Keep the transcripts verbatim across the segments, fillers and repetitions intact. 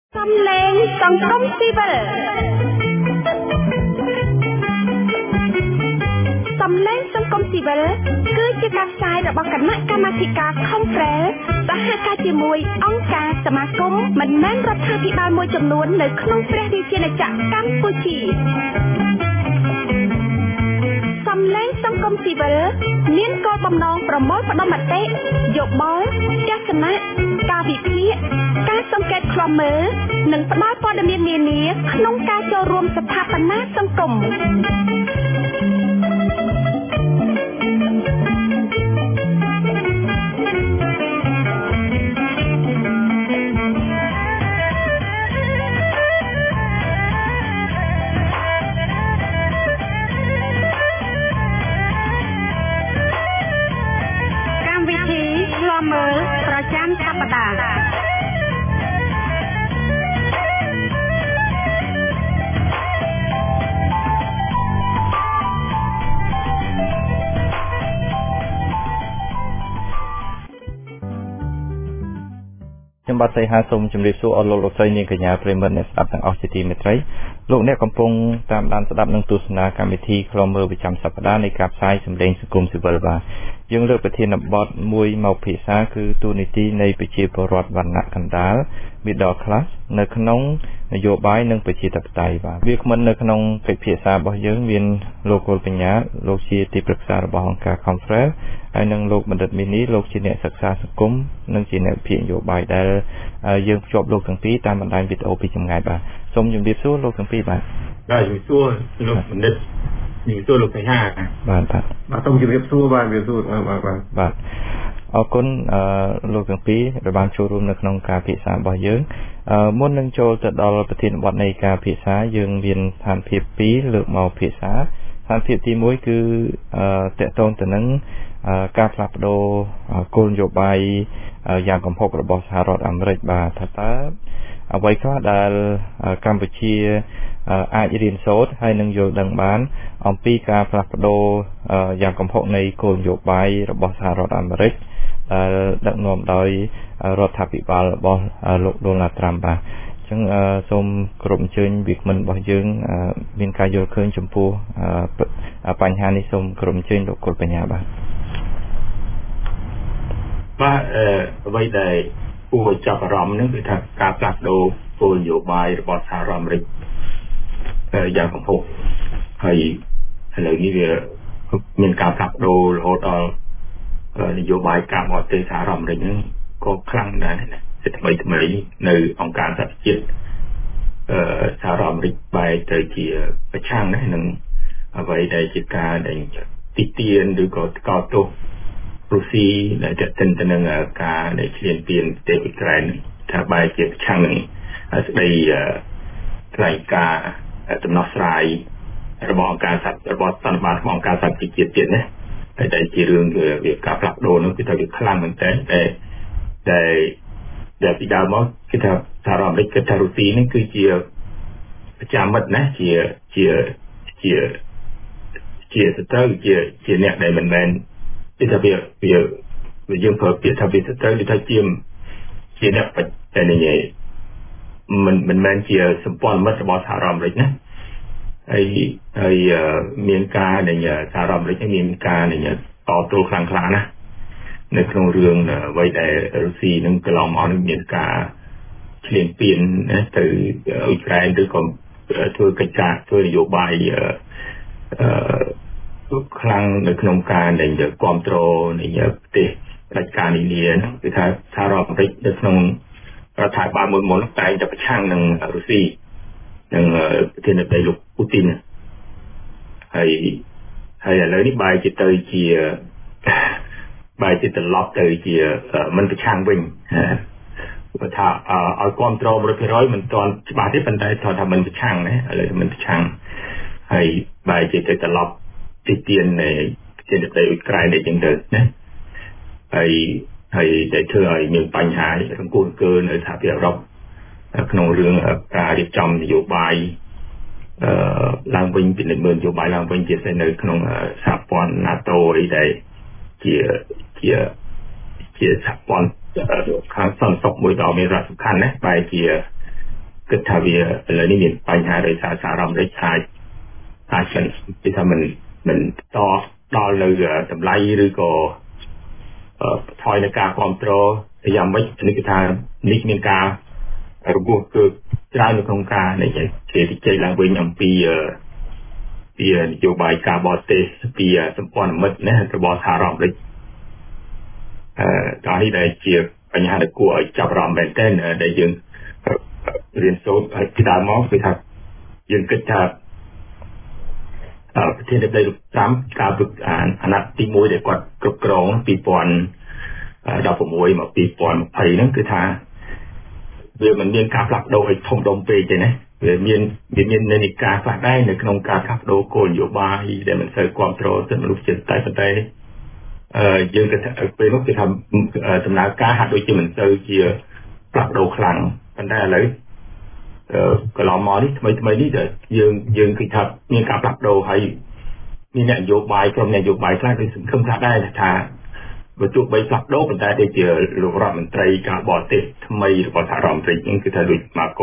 សំឡេងសង្គមស៊ីវិលសំឡេងសង្គមស៊ីវិលគឺជាការផ្សាយរបស់គណៈកម្មាធិការ Conference សហការជាមួយអង្គការសមាគមមិនមែនរដ្ឋាភិបាលមួយចំនួននៅក្នុងព្រះរាជាណាចក្រកម្ពុជាសំឡេងសង្គមស៊ីវិលមានគោលបំណងប្រមូលផ្ដុំមតិយោបល់ទស្សនៈការវិភាគការសង្កេតឃ្លាំមើលនិងផ្ដល់ព័ត៌មាននានាក្នុងការចូលរួមស្ថាបនាសង្គមប្រចាំសប្តាហ៍ខ្ញុំបាទសីហាសូមជម្រាបសួរអស់លោកលោកស្រីនាងកញ្ញាប្រិមត្តអ្នកស្ដាប់ទាំងអស់ជាទីមេត្រីលោកអ្នកកំពុងតាមដានស្ដាប់នឹងទស្សនាកម្មវិធីឃ្លាំមើលប្រចាំសប្តាហ៍នៃការផ្សាយសម្លេងសង្គមស៊ីវិលបាទយើងលើកប្រធានបទមួយមកពិភាក្សាគឺទូនីតិនៃប្រជាពលរដ្ឋវណ្ណៈកណ្ដាល Middle Class នៅក្នុងនយោបាយនិងប្រជាធិបតេយ្យបាទវាគ្មិននៅក្នុងកិច្ចពិភាក្សារបស់យើងមានលោកកុលបញ្ញាលោកជាទីប្រឹក្សារបស់អង្គការ Conference ហើយនិងលោកបណ្ឌិតមីនីលោកជាអ្នកសិក្សាសង្គមនិងជាអ្នកវិភាគនយោបាយដែលយើងភ្ជាប់លោកទាំងពីរតាមបណ្ដាញវីដេអូពីចម្ងាយបាទសូមជម្រាបសួរលោកទាំងពីរបាទបាទជំរាបសួរលោកបណ្ឌិតជំរាបសួរលោកសីហាបាទបាទបាទសូមជម្រាបសួរបាទជម្រាបសួរបាទបាទបាទអរគុណអឺលោកទាំងពីរដែលបានចូលរួមនៅក្នុងការពិភាក្សារបស់យើងអឺមុននឹងចូលទៅដល់ប្រធានបទនៃការពិភាក្សាយើងមានស្ថានភាពពីរលើកមកពិភាក្សាស្ថានភាពទីមួយគឺអឺតកតងទៅនឹងការផ្លាស់ប្ដូរគោលនយោបាយយ៉ាងគំហុករបស់សហរដ្ឋអាមេរិកបាទថាតើអ្វីខ្លះដែលកម្ពុជាអាចរៀនសូត្រហើយនឹងយល់ដឹងបានអំពីការផ្លាស់ប្ដូរយ៉ាងគំហុកនៃគោលនយោបាយរបស់សហរដ្ឋអាមេរិកដែលដឹកនាំដោយរដ្ឋាភិបាលរបស់លោក Donald Trump បាទអញ្ចឹងសូមគោរពអញ្ជើញវាគ្មិនរបស់យើងមានការយល់ឃើញចំពោះបញ្ហានេះសូមគោរពអញ្ជើញលោកកុលបញ្ញាបាទបាទអ្វីដែលគួរឲ្យចាប់អារម្មណ៍ហ្នឹងគឺថាការផ្លាស់ប្ដូរគោលនយោបាយរបស់សហរដ្ឋអាមេរិកយ៉ាងគំហុកហើយឥឡូវនេះវាមានការផ្លាស់ប្ដូររហូតដល់នយោបាយការបរទេសសហរដ្ឋអាមេរិកហ្នឹងក៏ខ្លាំងដែរណាសិទ្ធិថ្មីថ្មីនៅអង្គការសហប្រជាជាតិអឺសហរដ្ឋអាមេរិកបែរទៅជាប្រឆាំងណានឹងអ្វីដែលជាការដែលទីទានឬក៏កោតទោសរុស្ស៊ីដែលទាក់ទិនទៅនឹងការដែលឈ្លានពានប្រទេសអ៊ុយក្រែនថាបែរជាប្រឆាំងនឹងស្ដីថ្លែងការណ៍ដំណោះស្រាយរបស់អង្គការសហរបស់សន្និបាតរបស់អង្គការសហប្រជាជាតិទៀតណាតែដែលជារឿងវាការផ្លាស់ប្ដូរនោះគឺថាវាខ្លាំងមែនតើតែតែដែលពីដើមមកគឺថាសហរដ្ឋអាមេរិកគឺថារុស្ស៊ីនេះគឺជាប្រចាំមិត្តណាជាជាជាជាសត្រូវជាជាអ្នកដែលមិនមែនគឺថាវាវាយើងប្រើពាក្យថាវាសត្រូវគឺថាជាជាអ្នកតែនិយាយមិនមិនមែនជាសម្ព័ន្ធមិត្តរបស់សហរដ្ឋអាមេរិកណាហើយហើយមានការដែលសហរដ្ឋអាមេរិកមានការដែលតទល់ខ្លាំងខ្លាណាស់នៅក្នុងរឿងអ្វីដែលរុស្ស៊ីនឹងកន្លងមកនឹងមានការឈ្លានពានណាទៅអ៊ុយក្រែនឬក៏ធ្វើកិច្ចការធ្វើនយោបាយអឺខ្លាំងនៅក្នុងការដែលគ្រប់គ្រងនៃប្រទេសរាជការនានាគឺថាសហរដ្ឋអាមេរិកនៅក្នុងរដ្ឋាភិបាលមួយមុនតែងតែប្រឆាំងនឹងរុស្ស៊ីនឹងប្រធានាធិបតីលោកពូទីនហើយហើយឥឡូវនេះបែរជាទៅជាបែរជាត្រឡប់ទៅជាមិនប្រឆាំងវិញគាត់ថាឲ្យគ្រប់គ្រង một trăm phần trăm មិនទាន់ច្បាស់ទេប៉ុន្តែគាត់ថាមិនប្រឆាំងណាឥឡូវមិនប្រឆាំងហើយបែរជាទៅត្រឡប់ទីទាននៃប្រធានាធិបតីអ៊ុយក្រែននេះចឹងទៅណាហើយហើយដែលធ្វើឲ្យមានបញ្ហារង្គោះរង្គើនៅសហភាពអឺរ៉ុបក្នុងរឿងការរៀបចំនយោបាយអឺឡើងវិញពីនយោបាយឡើងវិញជាពិសេសនៅក្នុងសហព័ន្ធ NATO អីដែលជាជាជាសហព័ន្ធខាងសន្តិសុខមួយដ៏មានសារៈសំខាន់ណាស់បែរជាគិតថាវាឥឡូវនេះមានបញ្ហាដោយសារសារអាមេរិកអាចអាចគេថាមិនមិនតដល់នៅតម្លៃឬក៏ថយនៅការគ្រប់គ្រងយ៉ាងម៉េចនេះគឺថានេះមានការរង្គោះគឺច្រើននៅក្នុងការនេះជាទីជ័យឡើងវិញអំពីពីនយោបាយការបរទេសពីសម្ព័ន្ធមិត្តណារបស់សហរដ្ឋអាមេរិកអឺតើនេះដែលជាបញ្ហាដែលគួរឲ្យចាប់អារម្មណ៍មែនទែនដែលយើងរៀនសូត្រឲ្យពីដើមមកគឺថាយើងគិតថាប្រធានាធិបតីលោកត្រាំការฝึกអាណត្តិទីមួយដែលគាត់គ្រប់គ្រងពីរពាន់ដប់ប្រាំមួយមកពីរពាន់ยี่สิบហ្នឹងគឺថាវាមិនមានការផ្លាស់ប្ដូរឲ្យធំដុំពេកទេណាវាមានវាមាននិន្នាការខ្លះដែរនៅក្នុងការផ្លាស់ប្ដូរគោលនយោបាយដែលមិនសូវគ្រប់គ្រងទៅមនុស្សជាតិតែប៉ុន្តែអឺយើងគិតថាពេលនោះគឺថាដំណើរការហាក់ដូចជាមិនសូវជាផ្លាស់ប្ដូរខ្លាំងប៉ុន្តែឥឡូវអឺកន្លងមកនេះថ្មីថ្មីនេះយើងយើងគឺថាមានការផ្លាស់ប្ដូរហើយមាននយោបាយក្រុមនយោបាយខ្លះគឺសង្ឃឹមថាដែរថាបើទោះបីផ្លាស់ប្ដូរប៉ុន្តែដូចជាលោករដ្ឋមន្ត្រីការបរទេសថ្មីរបស់សហរដ្ឋអាមេរិកហ្នឹងគឺថាដូច Marco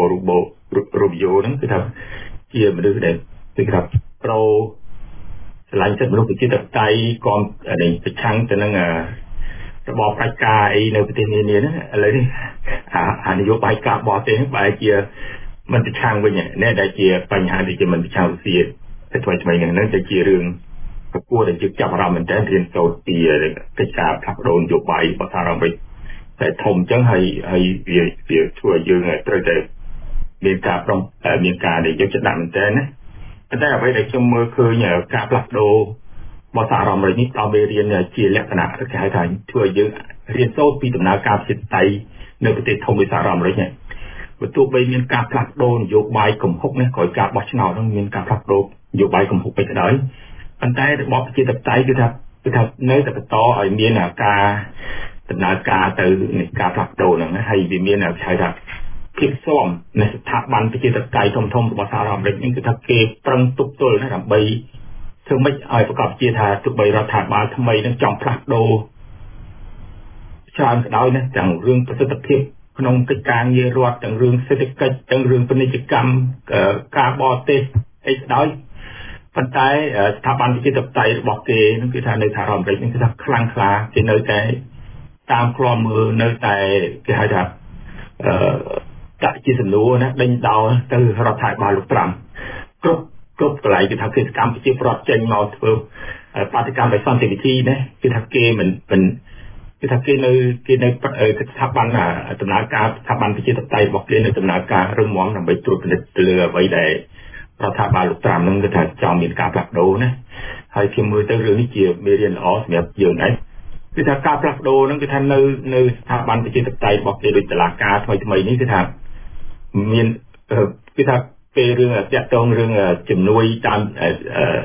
Rubio ហ្នឹងគឺថាជាមនុស្សដែលគឺថាប្រូឆ្លាញ់ចិត្តមនុស្សប្រជាធិបតេយ្យគាំនេះប្រឆាំងទៅនឹងរបបផ្ដាច់ការអីនៅប្រទេសនានាហ្នឹងឥឡូវនេះអានយោបាយការបរទេសហ្នឹងបែរជាមិនប្រឆាំងវិញនេះដែលជាបញ្ហាដែលជាមិនប្រឆាំងរុស្ស៊ីតែថ្មីថ្មីហ្នឹងទៅជារឿងគួរតែជឿចាប់អារម្មណ៍មែនតើរៀនសូត្រពីកិច្ចការផ្លាស់ប្ដូរនយោបាយរបស់សហរដ្ឋអាមេរិកតែធំអញ្ចឹងហើយហើយវាវាធ្វើឲ្យយើងត្រូវតែមានការប្រុងមានការដែលយកចិត្តដាក់មែនតើណាប៉ុន្តែអ្វីដែលខ្ញុំមើលឃើញការផ្លាស់ប្ដូររបស់សហរដ្ឋអាមេរិកនេះដល់មេរៀនជាលក្ខណៈគេហៅថាធ្វើឲ្យយើងរៀនសូត្រពីដំណើរការប្រជាធិបតេយ្យនៅប្រទេសធំដូចសហរដ្ឋអាមេរិកនេះបើទោះបីមានការផ្លាស់ប្ដូរនយោបាយកំហុកនេះក្រោយការបោះឆ្នោតហ្នឹងមានការផ្លាស់ប្ដូរនយោបាយកំហុកទៅដែរប៉ុន្តែរបបប្រជាធិបតេយ្យគឺថាគឺថានៅតែបន្តឲ្យមានការដំណើរការទៅនៃការផ្លាស់ប្ដូរហ្នឹងហើយវាមានហៅថាភាពស៊ាំនៃស្ថាប័នប្រជាធិបតេយ្យធំធំរបស់សហរដ្ឋអាមេរិកនេះគឺថាគេប្រឹងទប់ទល់ណាដើម្បីធ្វើម៉េចឲ្យប្រកបជាថាទោះបីរដ្ឋាភិបាលថ្មីនឹងចង់ផ្លាស់ប្ដូរច្រើនក៏ដោយណាទាំងរឿងប្រសិទ្ធភាពក្នុងកិច្ចការងាររដ្ឋទាំងរឿងសេដ្ឋកិច្ចទាំងរឿងពាណិជ្ជកម្មការបរទេសអីក៏ដោយប៉ុន្តែស្ថាប័នប្រជាធិបតេយ្យរបស់គេនឹងគឺថានៅសហរដ្ឋអាមេរិកនឹងគឺថាខ្លាំងក្លាគេនៅតែតាមឃ្លាំមើលនៅតែគេហៅថាអឺដាក់ជាសំណួរណាដេញដោលទៅរដ្ឋាភិបាលលោកត្រាំគ្រប់គ្រប់កន្លែងគឺថាគេសកម្មប្រជាប្រដ្ឋចេញមកធ្វើបាតកម្មដោយសន្តិវិធីណាគឺថាគេមិនមិនគឺថាគេនៅគេនៅស្ថាប័នដំណើរការស្ថាប័នប្រជាធិបតេយ្យរបស់គេនៅដំណើរការរឹងមាំដើម្បីត្រួតពិនិត្យទៅលើអ្វីដែលរដ្ឋាភិបាលលោកត្រាំនឹងគឺថាចង់មានការផ្លាស់ប្ដូរណាហើយខ្ញុំមើលទៅរឿងនេះជាមេរៀនល្អសម្រាប់យើងដែរគឺថាការផ្លាស់ប្ដូរហ្នឹងគឺថានៅនៅស្ថាប័នប្រជាធិបតេយ្យរបស់គេដូចតុលាការថ្មីថ្មីនេះគឺថាមានគឺថាពេលរឿងតាក់ទងរឿងជំនួយតាមអឺ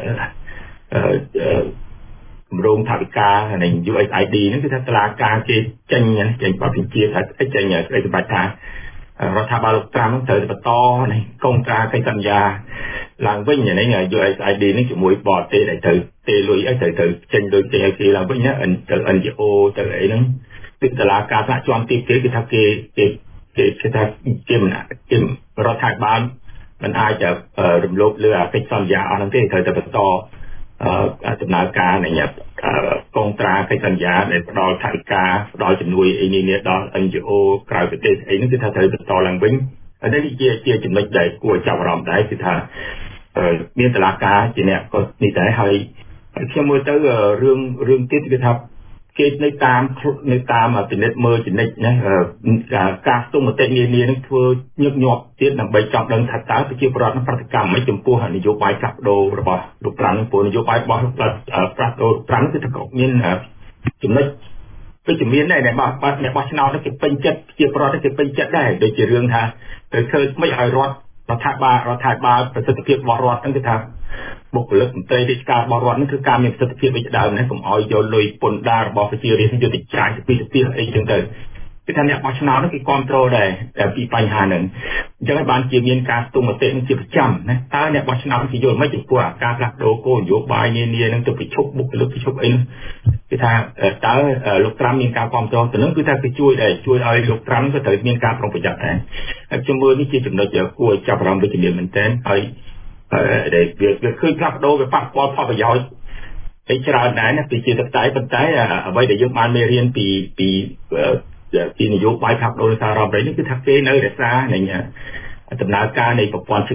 គម្រោងថវិកានៃ ยู เอส ไอ ดี ហ្នឹងគឺថាតុលាការគេចេញចេញបទបញ្ជាថាចេញស្ដីសម្បត្តិថារដ្ឋាភិបាលលោកត្រាំត្រូវបន្តនៃកងត្រាកិច្ចសន្យាឡើងវិញនេះ ยู เอส ไอ ดี នេះជាមួយបរទេសដែលត្រូវទេលុយអីត្រូវត្រូវចេញលុយចេញឲ្យគេឡើងវិញណាទៅ เอ็น จี โอ ទៅអីហ្នឹងគឺតុលាការថ្នាក់ជាន់ទាបគេគឺថាគេគេគេថាគេមិនគេរដ្ឋាភិបាលមិនអាចរំលោភលើកិច្ចសន្យាអស់ហ្នឹងទេត្រូវតែបន្តដំណើរការនៃកងត្រាកិច្ចសន្យាដែលផ្ដល់ថវិកាផ្ដល់ជំនួយអីនេះដល់ เอ็น จี โอ ក្រៅប្រទេសអីហ្នឹងគឺថាត្រូវបន្តឡើងវិញហើយនេះជាជាចំណុចដែលគួរចាប់អារម្មណ៍ដែរគឺថាមានតុលាការជាអ្នកក៏នេះដែរហើយខ្ញុំមើលទៅរឿងរឿងទៀតគឺថាគេនៅតាមនៅតាមពិនិត្យមើលចនិចណាការស្ទង់មតិនានានឹងធ្វើញឹកញាប់ទៀតដើម្បីចង់ដឹងថាតើប្រជាពលរដ្ឋនឹងប្រតិកម្មមិនចំពោះនយោបាយផ្លាស់ប្ដូររបស់លោកត្រាំនឹងពលនយោបាយរបស់ផ្លាស់ប្ដូរត្រាំគឺថាក៏មានចំណុចវិជ្ជមានដែរដែលបោះបោះអ្នកបោះឆ្នោតគេពេញចិត្តប្រជាពលរដ្ឋគេពេញចិត្តដែរដូចជារឿងថាត្រូវធ្វើមិនឲ្យរដ្ឋរដ្ឋាភិបាលរដ្ឋាភិបាលប្រសិទ្ធភាពរបស់រដ្ឋហ្នឹងគឺថាបុគ្គលិកមន្ត្រីរាជការរបស់រដ្ឋហ្នឹងគឺការមានប្រសិទ្ធភាពវិញដើមណាកុំឲ្យយកលុយពន្ធដាររបស់ប្រជារាស្ត្រយកទៅចាយទៅពីទៅពីអីចឹងទៅគឺថាអ្នកបោះឆ្នោតហ្នឹងគេគ្រប់គ្រងដែរតែពីបញ្ហាហ្នឹងអញ្ចឹងបានជាមានការស្ទង់មតិនឹងជាប្រចាំណាតើអ្នកបោះឆ្នោតគេយល់មិនចំពោះការផ្លាស់ប្ដូរគោលនយោបាយនានានឹងទៅប្រជុំបុគ្គលិកប្រជុំអីគឺថាតើលោកត្រាំមានការគ្រប់គ្រងទៅនឹងគឺថាគេជួយដែរជួយឲ្យលោកត្រាំក៏ត្រូវមានការប្រុងប្រយ័ត្នដែរហើយខ្ញុំមើលនេះជាចំណុចគួរឲ្យចាប់អារម្មណ៍វិជ្ជមានមែនទែនហើយដែលវាវាឃើញផ្លាស់ប្ដូរវាប៉ះពាល់ផលប្រយោជន៍ឯច្រើនដែរណាពីជាតតែប៉ុន្តែអ្វីដែលយើងបានមេរៀនពីពីពីនយោបាយផ្លាស់ប្ដូរសារ៉ាប់នេះគឺថាគេនៅរក្សានឹងដំណើរការនៃប្រព័ន្ធ check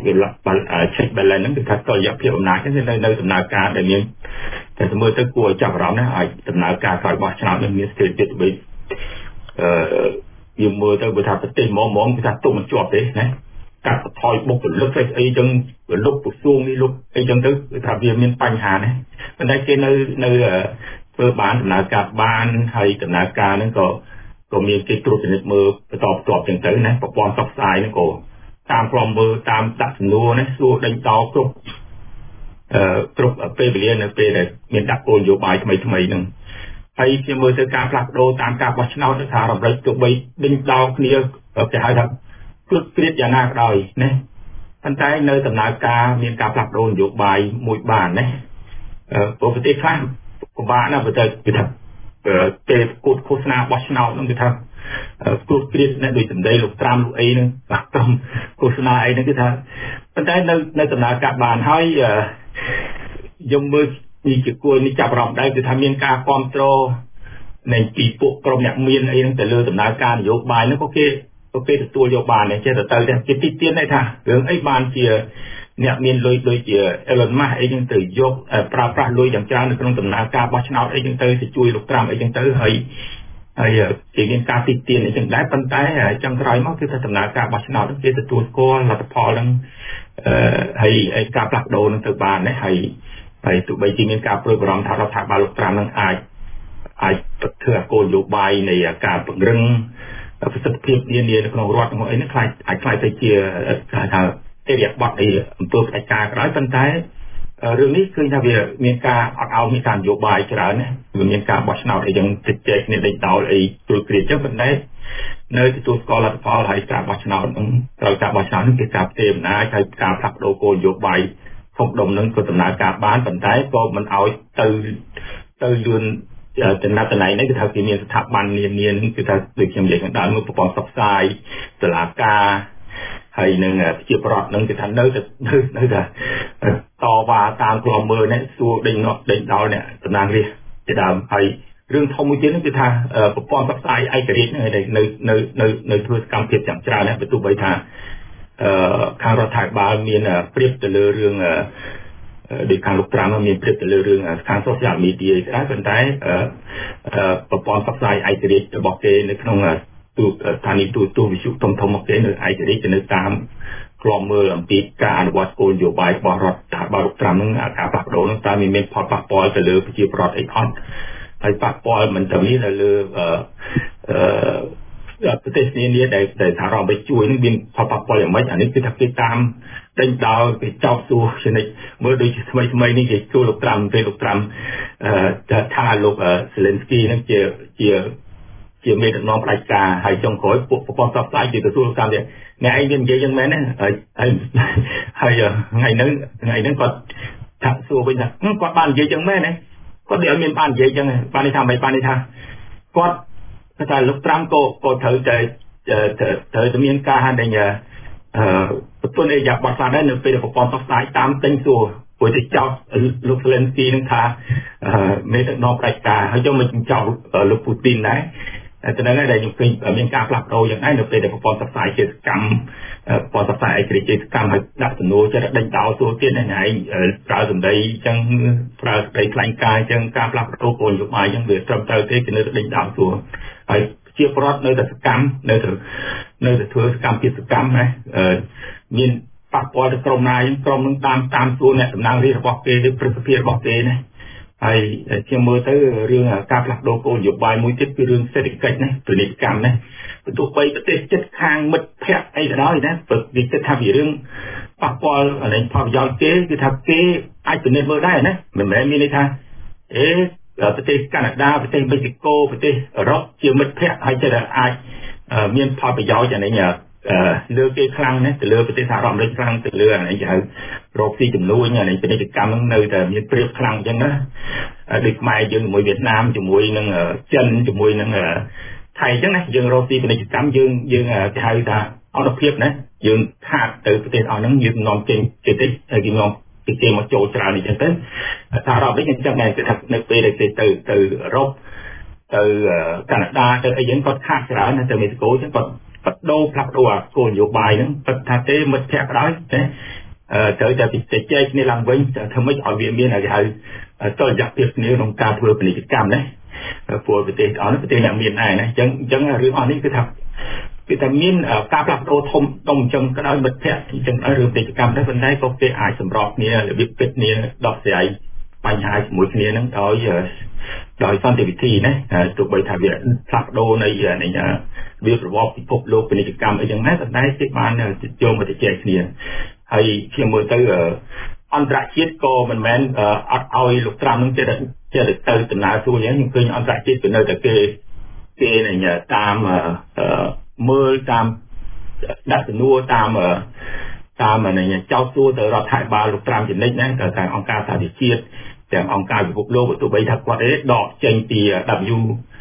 balance ហ្នឹងគឺថាតុល្យភាពអំណាចហ្នឹងនៅនៅដំណើរការដែលមានតែមើលទៅគួរឲ្យចាប់អារម្មណ៍ណាឲ្យដំណើរការក្រោយបោះឆ្នោតនឹងមានស្ថិរភាពទៅអឺយើងមើលទៅបើថាប្រទេសហ្មងហ្មងគឺថាទុកមិនជាប់ទេណាកាត់បន្ថយបុគ្គលិកស្អីស្អីចឹងលុបក្រសួងនេះលុបអីចឹងទៅគឺថាវាមានបញ្ហាណាប៉ុន្តែគេនៅនៅធ្វើបានដំណើរការបានហើយដំណើរការហ្នឹងក៏ក៏មានគេត្រួតពិនិត្យមើលបន្តបន្ទាប់ចឹងទៅណាប្រព័ន្ធផ្សព្វផ្សាយហ្នឹងក៏តាមក្រុមមើលតាមដាក់សំណួរណាសួរដេញដោលគ្រប់អឺគ្រប់ពេលវេលានៅពេលដែលមានដាក់គោលនយោបាយថ្មីថ្មីហ្នឹងហើយខ្ញុំមើលទៅការផ្លាស់ប្ដូរតាមការបោះឆ្នោតនៅសហរដ្ឋអាមេរិកទោះបីដេញដោលគ្នាគេហៅថាគ្រឹះគ្រៀតយ៉ាងណាក៏ដោយណាប៉ុន្តែនៅដំណើរការមានការផ្លាស់ប្ដូរនយោបាយមួយបានណាអឺប្រទេសខ្លះពិបាកណាស់បើទៅគេថាពេលគូតឃោសនាបោះឆ្នោតហ្នឹងគេថាគូតគ្រៀតណាដោយសម្ដីលោកត្រាំលោកអីហ្នឹងបាទក្រុមឃោសនាអីហ្នឹងគេថាប៉ុន្តែនៅនៅដំណើរការបានហើយខ្ញុំមើលនេះជាគួរនេះចាប់អារម្មណ៍ដែរគឺថាមានការគ្រប់គ្រងនៃពីពួកក្រុមអ្នកមានអីហ្នឹងទៅលើដំណើរការនយោបាយហ្នឹងក៏គេក៏គេទទួលយកបានដែរចេះតែទៅតែគេទីទៀនដែរថារឿងអីបានជាអ្នកមានលុយដូចជា Elon Musk អីចឹងទៅយកប្រើប្រាស់លុយយ៉ាងច្រើននៅក្នុងដំណើរការបោះឆ្នោតអីចឹងទៅទៅជួយលោកត្រាំអីចឹងទៅហើយហើយគេមានការទីទៀនអីចឹងដែរប៉ុន្តែចុងក្រោយមកគឺថាដំណើរការបោះឆ្នោតគេទទួលស្គាល់លទ្ធផលហ្នឹងអឺហើយការផ្លាស់ប្ដូរហ្នឹងទៅបានដែរហើយហើយទោះបីជាមានការព្រួយបារម្ភថារដ្ឋាភិបាលលោកត្រាំហ្នឹងអាចអាចធ្វើគោលនយោបាយនៃការពង្រឹងប្រសិទ្ធភាពនានានៅក្នុងរដ្ឋរបស់អីនេះខ្លាចអាចខ្លាចទៅជាថាអេរិយាប័ត្រអីអំពើផ្ដាច់ការក៏ដោយប៉ុន្តែរឿងនេះឃើញថាវាមានការអត់ឱនមានការនយោបាយច្រើនណាវាមានការបោះឆ្នោតអីយ៉ាងជជែកគ្នាដេញដោលអីព្រួយគ្រាចឹងប៉ុន្តែនៅទទួលស្គាល់លទ្ធផលហើយការបោះឆ្នោតហ្នឹងត្រូវការបោះឆ្នោតនេះគេការផ្ទេរអំណាចហើយការផ្លាស់ប្ដូរគោលនយោបាយធំដុំហ្នឹងក៏ដំណើរការបានប៉ុន្តែក៏មិនឲ្យទៅទៅលឿនចំណាត់តំណែងនេះគឺថាគេមានស្ថាប័ននានានេះគឺថាដូចខ្ញុំនិយាយខាងដើមនោះប្រព័ន្ធផ្សព្វផ្សាយតុលាការហើយនឹងប្រជាប្រដ្ឋនឹងគឺថានៅទៅនៅតែតវ៉ាតាមក្រុមមើលនេះសួរដេញនោះដេញដល់នេះតំណាងរាស្ត្រជាដើមហើយរឿងធំមួយទៀតនោះគឺថាប្រព័ន្ធផ្សព្វផ្សាយឯករាជ្យនៅនៅនៅនៅនៅធ្វើសកម្មភាពយ៉ាងច្រើនណាស់បើទោះបីថាអឺខាងរដ្ឋាភិបាលមានព្រៀបទៅលើរឿងដូចខាងលោកត្រាំមានព្រៀបទៅលើរឿងខាង social media ដែរប៉ុន្តែប្រព័ន្ធផ្សព្វផ្សាយឯករាជ្យរបស់គេនៅក្នុងទូស្ថានីយទូទូវិទ្យុធំធំមកគេនៅឯករាជ្យនៅតាមក្លំមើលអំពីការអនុវត្តគោលនយោបាយរបស់រដ្ឋាភិបាលលោកត្រាំនឹងការផ្លាស់ប្ដូរនឹងតើមានមានផលប៉ះពាល់ទៅលើប្រជាពលរដ្ឋអីអត់ហើយប៉ះពាល់មិនទៅនេះទៅលើអឺអឺប្រទេសនានាដែលដែលថារដ្ឋទៅជួយនឹងមានផលប៉ះពាល់យ៉ាងម៉េចអានេះគឺថាគេតាមដេញដោលគេចោទសួរជនិតមើលដូចជាថ្មីថ្មីនេះគេជួលលោកត្រាំពេលលោកត្រាំអឺថាលោក Zelensky នឹងជាជាជាមេដឹកនាំផ្ដាច់ការហើយចុងក្រោយពួកប្រព័ន្ធផ្សព្វផ្សាយគេទទួលកម្មទៀតអ្នកឯងមាននិយាយយ៉ាងមែនណាហើយហើយថ្ងៃហ្នឹងថ្ងៃហ្នឹងគាត់ថាសួរវិញថាគាត់បាននិយាយយ៉ាងមែនណាគាត់និយាយមានបាននិយាយយ៉ាងបាននេះថាមិនបាននេះថាគាត់ថាលោកត្រាំក៏ក៏ត្រូវតែត្រូវតែមានការដែលអឺប្រពន្ធអេយ៉ាបត់ខ្លះដែរនៅពេលប្រព័ន្ធផ្សព្វផ្សាយតាមទិញសួរព្រោះតែចោតលោក Zelensky នឹងថាមេដឹកនាំផ្ដាច់ការហើយចុះមិនចោតលោកពូទីនដែរតែដល់ហើយដែលខ្ញុំឃើញមានការផ្លាស់ប្ដូរយ៉ាងណានៅពេលដែលប្រព័ន្ធផ្សព្វផ្សាយជាកម្មប្រព័ន្ធផ្សព្វផ្សាយឯករាជ្យជាកម្មហើយដាក់សំណួរចិត្តដេញដោលសួរទៀតឯងប្រើសម្ដីអញ្ចឹងប្រើសម្ដីខ្លាញ់កាយអញ្ចឹងការផ្លាស់ប្ដូរគោលនយោបាយអញ្ចឹងវាត្រឹមត្រូវទេគេនៅតែដេញដោលសួរហើយជាប្រដ្ឋនៅតែសកម្មនៅតែនៅតែធ្វើសកម្មភាពសកម្មណាមានប៉ះពាល់ទៅក្រុមណាយើងក្រុមនឹងតាមតាមសួរអ្នកតំណាងរាស្ត្ររបស់គេឬប្រសិទ្ធភាពរបស់គេណាហើយជាមើលទៅរឿងការផ្លាស់ប្ដូរគោលនយោបាយមួយទៀតគឺរឿងសេដ្ឋកិច្ចណាពាណិជ្ជកម្មណាបើទោះបីប្រទេសជិតខាងមិត្តភ័ក្តិអីក៏ដោយណាបើនិយាយថាវារឿងប៉ះពាល់អីផលប្រយោជន៍គេគឺថាគេអាចពិនិត្យមើលដែរណាមិនមែនមានន័យថាអេប្រទេសកាណាដាប្រទេសមិចស៊ីកូប្រទេសអឺរ៉ុបជាមិត្តភ័ក្តិហើយចេះតែអាចមានផលប្រយោជន៍អានេះលើគេខ្លាំងណាស់ទៅលើប្រទេសសហរដ្ឋអាមេរិកខ្លាំងទៅលើអានេះគេហៅរកស៊ីចំនួនអានេះពាណិជ្ជកម្មហ្នឹងនៅតែមានព្រៀបខ្លាំងអញ្ចឹងណាដូចខ្មែរយើងជាមួយវៀតណាមជាមួយនឹងចិនជាមួយនឹងថៃអញ្ចឹងណាយើងរកស៊ីពាណិជ្ជកម្មយើងយើងគេហៅថាអនុភាពណាយើងខាតទៅប្រទេសអស់ហ្នឹងយើងនាំចេញគេតិចហើយគេនាំគេគេមកចូលច្រើនអញ្ចឹងទៅសហរដ្ឋអាមេរិកអញ្ចឹងដែរគេថានៅពេលដែលគេទៅទៅអឺរ៉ុបទៅកាណាដាទៅអីហ្នឹងគាត់ខាតច្រើនទៅមេxicoអញ្ចឹងគាត់បដូរផ្លាស់ប្ដូរអាគោលនយោបាយហ្នឹងគាត់ថាទេមិត្តភក្តិក៏ដោយទេអឺត្រូវតែជជែកគ្នាឡើងវិញធ្វើម៉េចឲ្យវាមានគេហៅតលយៈភាពគ្នាក្នុងការធ្វើពាណិជ្ជកម្មណាព្រោះប្រទេសអស់នេះប្រទេសអ្នកមានឯណាអញ្ចឹងអញ្ចឹងរឿងអស់នេះគឺថាគឺថាមានការផ្លាស់ប្ដូរធំធំអញ្ចឹងក៏ដោយមិត្តភក្តិអញ្ចឹងរឿងពាណិជ្ជកម្មដែរប៉ុន្តែក៏គេអាចសម្របគ្នារបៀបគិតគ្នាដោះស្រាយបញ្ហាជាមួយគ្នាហ្នឹងដោយដោយសន្តិវិធីណាទោះបីថាវាផ្លាស់ប្ដូរនៃនៃវាប្រវត្តិពិភពលោកពាណិជ្ជកម្មអីចឹងណាប៉ុន្តែគេបានចូលមកជជែកគ្នាហើយខ្ញុំមើលទៅអន្តរជាតិក៏មិនមែនអត់ឲ្យលោកត្រាំនឹងចេះចេះទៅដំណើរសួរយ៉ាងខ្ញុំឃើញអន្តរជាតិក៏នៅតែគេគេតាមមើលតាមដាក់សំណួរតាមតាមនេះចោទសួរទៅរដ្ឋាភិបាលលោកត្រាំចំណិចណាទៅតាមអង្គការសហជីវជាតិទាំងអង្គការពិភពលោកទោះបីថាគាត់ទេដកចេញពី W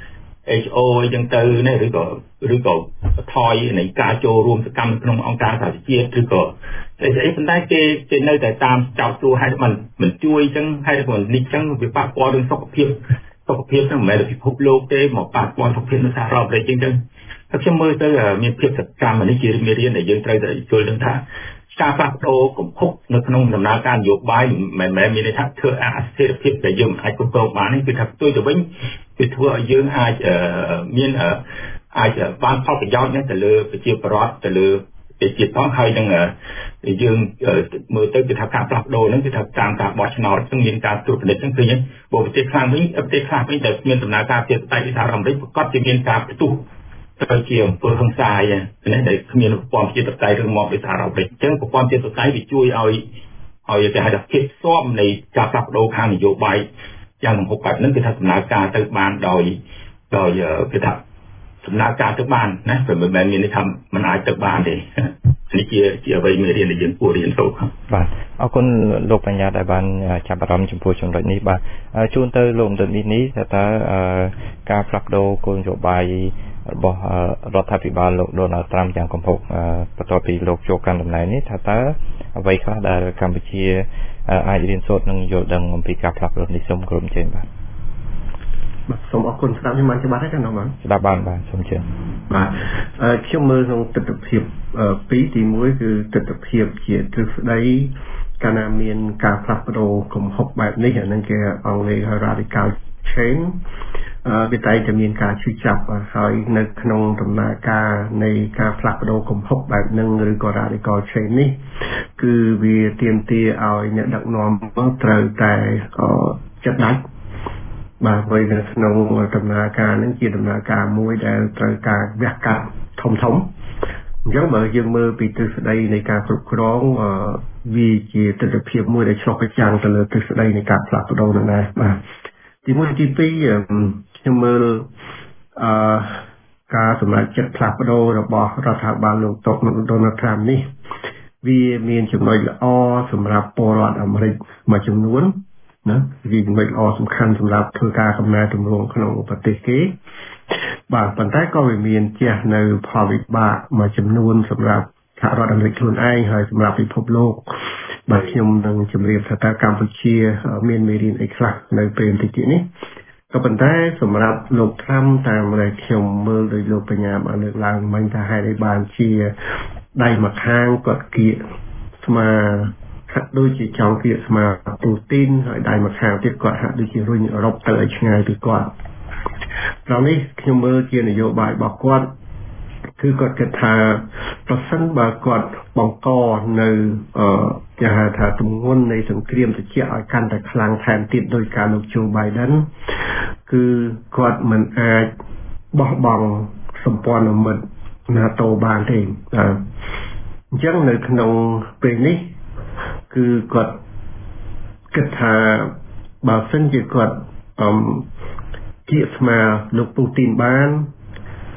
H O អីចឹងទៅណាឬក៏ឬក៏ថយនៃការចូលរួមសកម្មក្នុងអង្គការសហជីវជាតិឬក៏ស្អីស្អីប៉ុន្តែគេគេនៅតែតាមចោទសួរហើយមិនមិនជួយចឹងហើយក៏នេះចឹងវាប៉ះពាល់ដល់សុខភាពសុខភាពហ្នឹងមិនមែនពិភពលោកទេមកប៉ះពាល់សុខភាពនៅសហរដ្ឋអាមេរិកចឹងទៅហើយខ្ញុំមើលទៅមានភាពសកម្មនេះជាមេរៀនដែលយើងត្រូវតែយល់ដឹងថាការផ្លាស់ប្ដូរកំហុសនៅក្នុងដំណើរការនយោបាយមិនមែនមានន័យថាធ្វើអស្ថិរភាពដែលយើងអាចគ្រប់គ្រងបាននេះគឺថាផ្ទុយទៅវិញគឺធ្វើឲ្យយើងអាចមានអាចបានផលប្រយោជន៍ទៅលើប្រជាពលរដ្ឋទៅលើប្រជាជាតិផងហើយនឹងយើងមើលទៅគឺថាការផ្លាស់ប្ដូរហ្នឹងគឺថាតាមការបោះឆ្នោតហ្នឹងមានការត្រួតពិនិត្យហ្នឹងឃើញបើប្រទេសខ្លះវិញប្រទេសខ្លះវិញដែលមានដំណើរការប្រជាធិបតេយ្យសហរដ្ឋអាមេរិកប្រកាសជាមានការផ្ទុះទៅជាអំពើហិង្សាឯនេះដែលគ្មានប្រព័ន្ធជាតិបតៃរឿងមកពីសហរដ្ឋអាមេរិកអញ្ចឹងប្រព័ន្ធជាតិបតៃវាជួយឲ្យឲ្យគេហៅថាភាពស្ទាំនៃការផ្លាស់ប្ដូរខាងនយោបាយយ៉ាងកំពុងបែបហ្នឹងគឺថាដំណើរការទៅបានដោយដោយគេថាដំណើរការទៅបានណាព្រោះមិនមែនមានន័យថាมันអាចទៅបានទេនេះជាជាអ្វីមួយរៀនដែលយើងគួររៀនសូត្របាទអរគុណលោកបញ្ញាដែលបានចាប់អារម្មណ៍ចំពោះចំណុចនេះបាទជូនទៅលោកអន្តរនេះនេះថាតើការផ្លាស់ប្ដូរគោលនយោបាយរបស់រដ្ឋាភិបាលលោកដូណាល់ត្រាំយ៉ាងកំពុងបន្ទាប់ពីលោកចូលកាន់តំណែងនេះថាតើអ្វីខ្លះដែលកម្ពុជាអាចរៀនសូត្រនិងយល់ដឹងអំពីការផ្លាស់ប្ដូរនេះសូមគោរពអញ្ជើញបាទបាទសូមអរគុណស្ដាប់ខ្ញុំបានច្បាស់ទេណាបងស្ដាប់បានបាទសូមអញ្ជើញបាទខ្ញុំមើលក្នុងទស្សនវិជ្ជាពីរទីមួយគឺទស្សនវិជ្ជាជាទ្រឹស្ដីកាលណាមានការផ្លាស់ប្ដូរកំហុសបែបនេះអានឹងគេអង់គ្លេស radical change វាតែតែមានការជួយចាប់ហើយនៅក្នុងដំណើរការនៃការផ្លាស់ប្ដូរកំហុសបែបហ្នឹងឬក៏ radical change នេះគឺវាទាមទារឲ្យអ្នកដឹកនាំត្រូវតែចិត្តដាច់បាទហើយនៅក្នុងដំណើរការហ្នឹងជាដំណើរការមួយដែលត្រូវការវះកាត់ធំធំអញ្ចឹងបើយើងមើលពីទិសដៅនៃការគ្រប់គ្រងវាជាទស្សនវិជ្ជាមួយដែលឆ្លុះបញ្ចាំងទៅលើទិសដៅនៃការផ្លាស់ប្ដូរហ្នឹងដែរបាទទីមួយទីពីរខ្ញុំមើលអឺការសម្រេចចិត្តផ្លាស់ប្ដូររបស់រដ្ឋាភិបាលលោកដូណាល់ត្រាំនេះវាមានចំណុចល្អសម្រាប់ពលរដ្ឋអាមេរិកមួយចំនួនណាវាចំណុចល្អសំខាន់សម្រាប់ធ្វើការកំណែទម្រង់ក្នុងប្រទេសគេបាទប៉ុន្តែក៏វាមានជះនៅផលវិបាកមួយចំនួនសម្រាប់សហរដ្ឋអាមេរិកខ្លួនឯងហើយសម្រាប់ពិភពលោកបាទខ្ញុំនឹងជម្រាបថាតើកម្ពុជាមានមេរៀនអីខ្លះនៅពេលបន្តិចនេះក៏ប៉ុន្តែសម្រាប់លោកត្រាំតាមដែលខ្ញុំមើលដោយលោកបញ្ញាបានលើកឡើងមិញថាហេតុអីបានជាដៃម្ខាងគាត់គៀកស្មាហាក់ដូចជាចង់គៀកស្មាពូទីនហើយដៃម្ខាងទៀតគាត់ហាក់ដូចជារុញអឺរ៉ុបទៅឲ្យឆ្ងាយពីគាត់ត្រង់នេះខ្ញុំមើលជានយោបាយរបស់គាត់គឺគាត់គិតថាប្រសិនបើគាត់បង្កនៅអឺគេហៅថាទម្ងន់នៃសង្គ្រាមត្រជាក់ឲ្យកាន់តែខ្លាំងថែមទៀតដោយការលោកโจ Biden គឺគាត់មិនអាចបោះបង់សម្ព័ន្ធមិត្ត NATO បានទេអញ្ចឹងនៅក្នុងពេលនេះគឺគាត់គិតថាបើសិនជាគាត់អឺគៀកស្មាលោកពូទីនបាន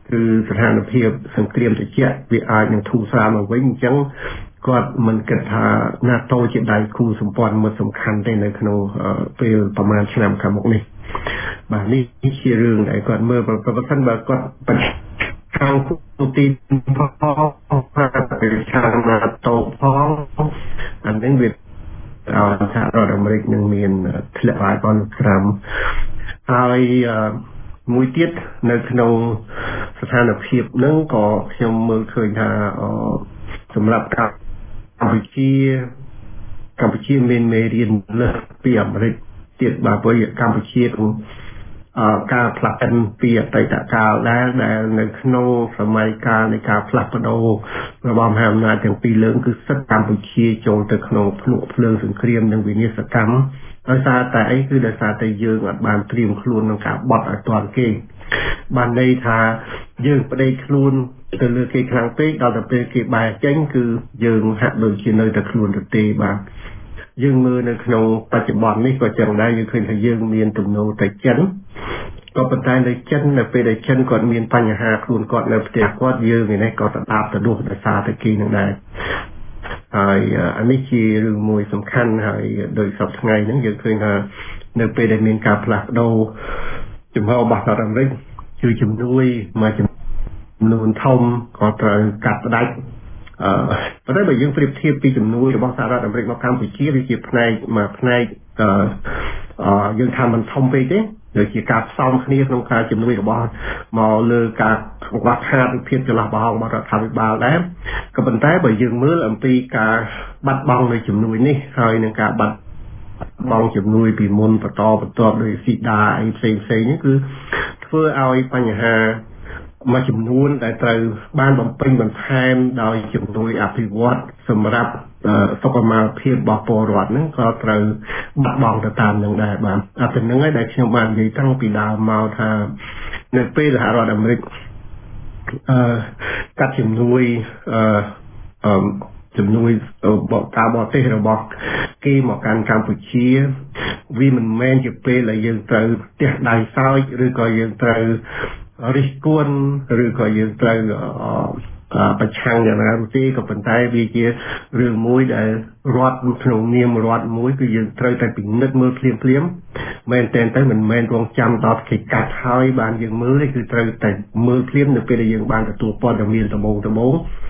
គឺស្ថានភាពសង្គ្រាមត្រជាក់វាអាចនឹងធូរស្រាលមកវិញអញ្ចឹងគាត់មិនគិតថា NATO ជាដៃគូសម្ព័ន្ធមិត្តសំខាន់ទេនៅក្នុងពេលប្រហែលឆ្នាំខាងមុខនេះបាទនេះជារឿងដែលគាត់មើលប្រសិនបើគាត់ខាងទូទីផងប្រឆាំង NATO ផងអានេះវាសហរដ្ឋអាមេរិកនឹងមានធ្លាក់បាយប៉ុនក្រាមហើយមួយទៀតនៅក្នុងស្ថានភាពហ្នឹងក៏ខ្ញុំមើលឃើញថាសម្រាប់កម្ពុជាកម្ពុជាមានមេរៀនលើសពីអាមេរិកទៀតបាទព្រោះកម្ពុជាcũngការផ្លាស់ប្ដូរពីអតីតកាលដែរដែលនៅក្នុងសម័យកាលនៃការផ្លាស់ប្ដូររបស់មហាអំណាចទាំងពីរលើកគឺសិទ្ធិកម្ពុជាចូលទៅក្នុងភ្នក់ភ្លើងសង្គ្រាមនិងវិនាសកម្មដោយសារតែអីគឺដោយសារតែយើងអត់បានត្រៀមខ្លួនក្នុងការបត់ឲ្យទាន់គេបានន័យថាយើងប្តេជ្ញាខ្លួនទៅលើគេខ្លាំងពេកដល់ទៅពេលគេបែរចេញគឺយើងហាក់ដូចជានៅតែខ្លួនទៅទេបាទយើងមើលនៅក្នុងបច្ចុប្បន្ននេះក៏ចឹងដែរយើងឃើញថាយើងមានទំនោរតែចិនក៏ប៉ុន្តែនៅចិននៅពេលដែលចិនគាត់មានបញ្ហាខ្លួនគាត់នៅប្រទេសគាត់យើងនេះក៏ស្ដាប់ទៅនោះដោយសារតែគេនឹងដែរហើយអានេះជារឿងមួយសំខាន់ហើយដោយសពថ្ងៃហ្នឹងយើងឃើញថានៅពេលដែលមានការផ្លាស់ប្ដូរជំហររបស់សហរដ្ឋអាមេរិកគឺជំនួយមួយចំនួនធំក៏ត្រូវកាត់ផ្ដាច់អឺប៉ុន្តែបើយើងប្រៀបធៀបពីជំនួយរបស់សហរដ្ឋអាមេរិកមកកម្ពុជាវាជាផ្នែកមួយផ្នែកអឺយើងថាមិនធំពេកទេដូចជាការផ្សំគ្នាក្នុងការជំនួយរបស់មកលើការខ្វះខាតភាពចន្លោះប្រហោងរបស់រដ្ឋាភិបាលដែរក៏ប៉ុន្តែបើយើងមើលអំពីការបាត់បង់នៃជំនួយនេះហើយនឹងការបាត់បង់ជំនួយពីមុនបន្តបន្តដោយស៊ីដាអីផ្សេងផ្សេងនេះគឺធ្វើឲ្យបញ្ហាមួយចំនួនដែលត្រូវបានបំពេញបន្ថែមដោយជំនួយអភិវឌ្ឍសម្រាប់សុខុមាលភាពរបស់ពលរដ្ឋហ្នឹងក៏ត្រូវបាត់បង់ទៅតាមនឹងដែរបាទអាទៅនឹងហើយដែលខ្ញុំបាននិយាយតាំងពីដើមមកថានៅពេលសហរដ្ឋអាមេរិកអឺកាត់ជំនួយអឺអឺជំនួយការបរទេសរបស់គេមកកាន់កម្ពុជាវាមិនមែនជាពេលដែលយើងត្រូវផ្ទះដៃសោចឬក៏យើងត្រូវរិះគន់ឬក៏យើងត្រូវប្រឆាំងយ៉ាងណាទេក៏ប៉ុន្តែវាជារឿងមួយដែលរដ្ឋក្នុងនាមរដ្ឋមួយគឺយើងត្រូវតែពិនិត្យមើលភ្លាមភ្លាមមែនតែនទៅមិនមែនរងចាំដល់គេកាត់ហើយបានយើងមើលទេគឺត្រូវតែមើលភ្លាមនៅពេលដែលយើងបានទទួលព័ត៌មានដំបូងដំបូង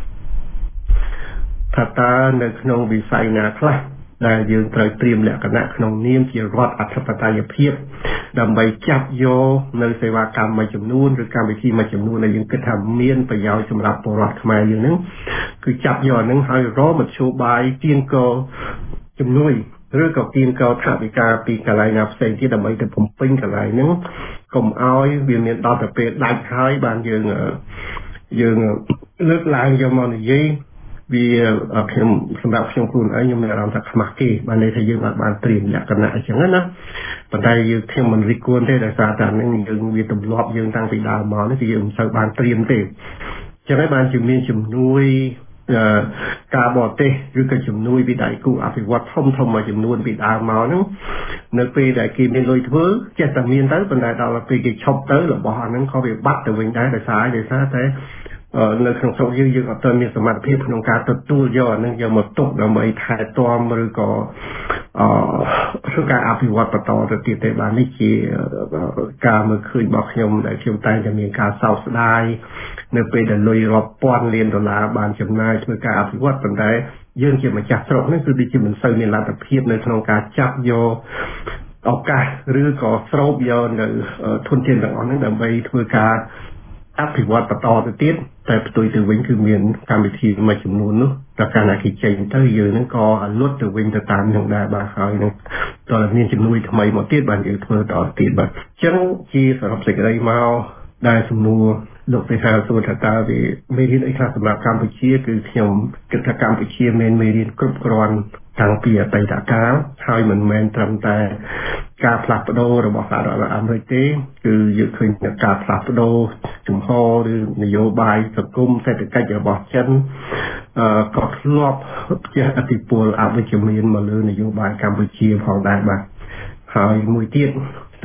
ថាតើនៅក្នុងវិស័យណាខ្លះដែលយើងត្រូវត្រៀមលក្ខណៈក្នុងនាមជារដ្ឋអធិបតេយ្យភាពដើម្បីចាប់យកនៅសេវាកម្មមួយចំនួនឬកម្មវិធីមួយចំនួនដែលយើងគិតថាមានប្រយោជន៍សម្រាប់ពលរដ្ឋខ្មែរយើងហ្នឹងគឺចាប់យកហ្នឹងហើយរកមធ្យោបាយទាញកជំនួយឬក៏ទាញកថវិកាពីកន្លែងណាផ្សេងទៀតដើម្បីទៅបំពេញកន្លែងហ្នឹងកុំឲ្យវាមានដល់ទៅពេលដាច់ហើយបានយើងយើងលើកឡើងយកមកនិយាយវាខ្ញុំសម្រាប់ខ្ញុំខ្លួនឯងខ្ញុំមានអារម្មណ៍ថាខ្មាស់គេបានន័យថាយើងអាចបានត្រៀមលក្ខណៈអញ្ចឹងណាប៉ុន្តែយើងខ្ញុំមិនរិះគន់ទេដោយសារតែហ្នឹងយើងវាទម្លាប់យើងតាំងពីដើមមកនេះគឺយើងមិនសូវបានត្រៀមទេអញ្ចឹងហើយបានជាមានជំនួយការបរទេសឬក៏ជំនួយពីដៃគូអភិវឌ្ឍធំធំមួយចំនួនពីដើមមកហ្នឹងនៅពេលដែលគេមានលុយធ្វើចេះតែមានទៅប៉ុន្តែដល់ពេលគេឈប់ទៅរបស់អាហ្នឹងក៏វាបាត់ទៅវិញដែរដោយសារដោយសារតែនៅក្នុងស្រុកយើងយើងអត់ទាន់មានសមត្ថភាពក្នុងការទទួលយកអានឹងយកមកទុកដើម្បីថែទាំឬក៏អឺការអភិវឌ្ឍបន្តទៅទៀតទេបាទនេះជាការមើលឃើញរបស់ខ្ញុំដែលខ្ញុំតែងតែមានការសោកស្ដាយនៅពេលដែលលុយរាប់ពាន់លានដុល្លារបានចំណាយធ្វើការអភិវឌ្ឍប៉ុន្តែយើងជាម្ចាស់ស្រុកនេះគឺដូចជាមិនសូវមានលទ្ធភាពនៅក្នុងការចាប់យកឱកាសឬក៏ស្រូបយកនៅធនធានទាំងអស់ហ្នឹងដើម្បីធ្វើការអភិវឌ្ឍបន្តទៅទៀតតែផ្ទុយទៅវិញគឺមានកម្មវិធីមួយចំនួននោះតែកាលណាគេចេញទៅយើងនឹងក៏លុតទៅវិញទៅតាមនឹងដែរបាទហើយនឹងតើមានជំនួយថ្មីមកទៀតបានយើងធ្វើតទៀតបាទអញ្ចឹងជាសរុបសេចក្តីមកដែលសំណួរលោកសេហាសួរថាតើវាមេរៀនអីខ្លះសម្រាប់កម្ពុជាគឺខ្ញុំគិតថាកម្ពុជាមានមេរៀនគ្រប់គ្រាន់តាំងពីអតីតកាលហើយមិនមែនត្រឹមតែការផ្លាស់ប្ដូររបស់សហរដ្ឋអាមេរិកទេគឺយើងឃើញការផ្លាស់ប្ដូរជំហរឬនយោបាយសង្គមសេដ្ឋកិច្ចរបស់ចិនអឺក៏ធ្លាប់ជាឥទ្ធិពលអវិជ្ជមានមកលើនយោបាយកម្ពុជាផងដែរបាទហើយមួយទៀតទ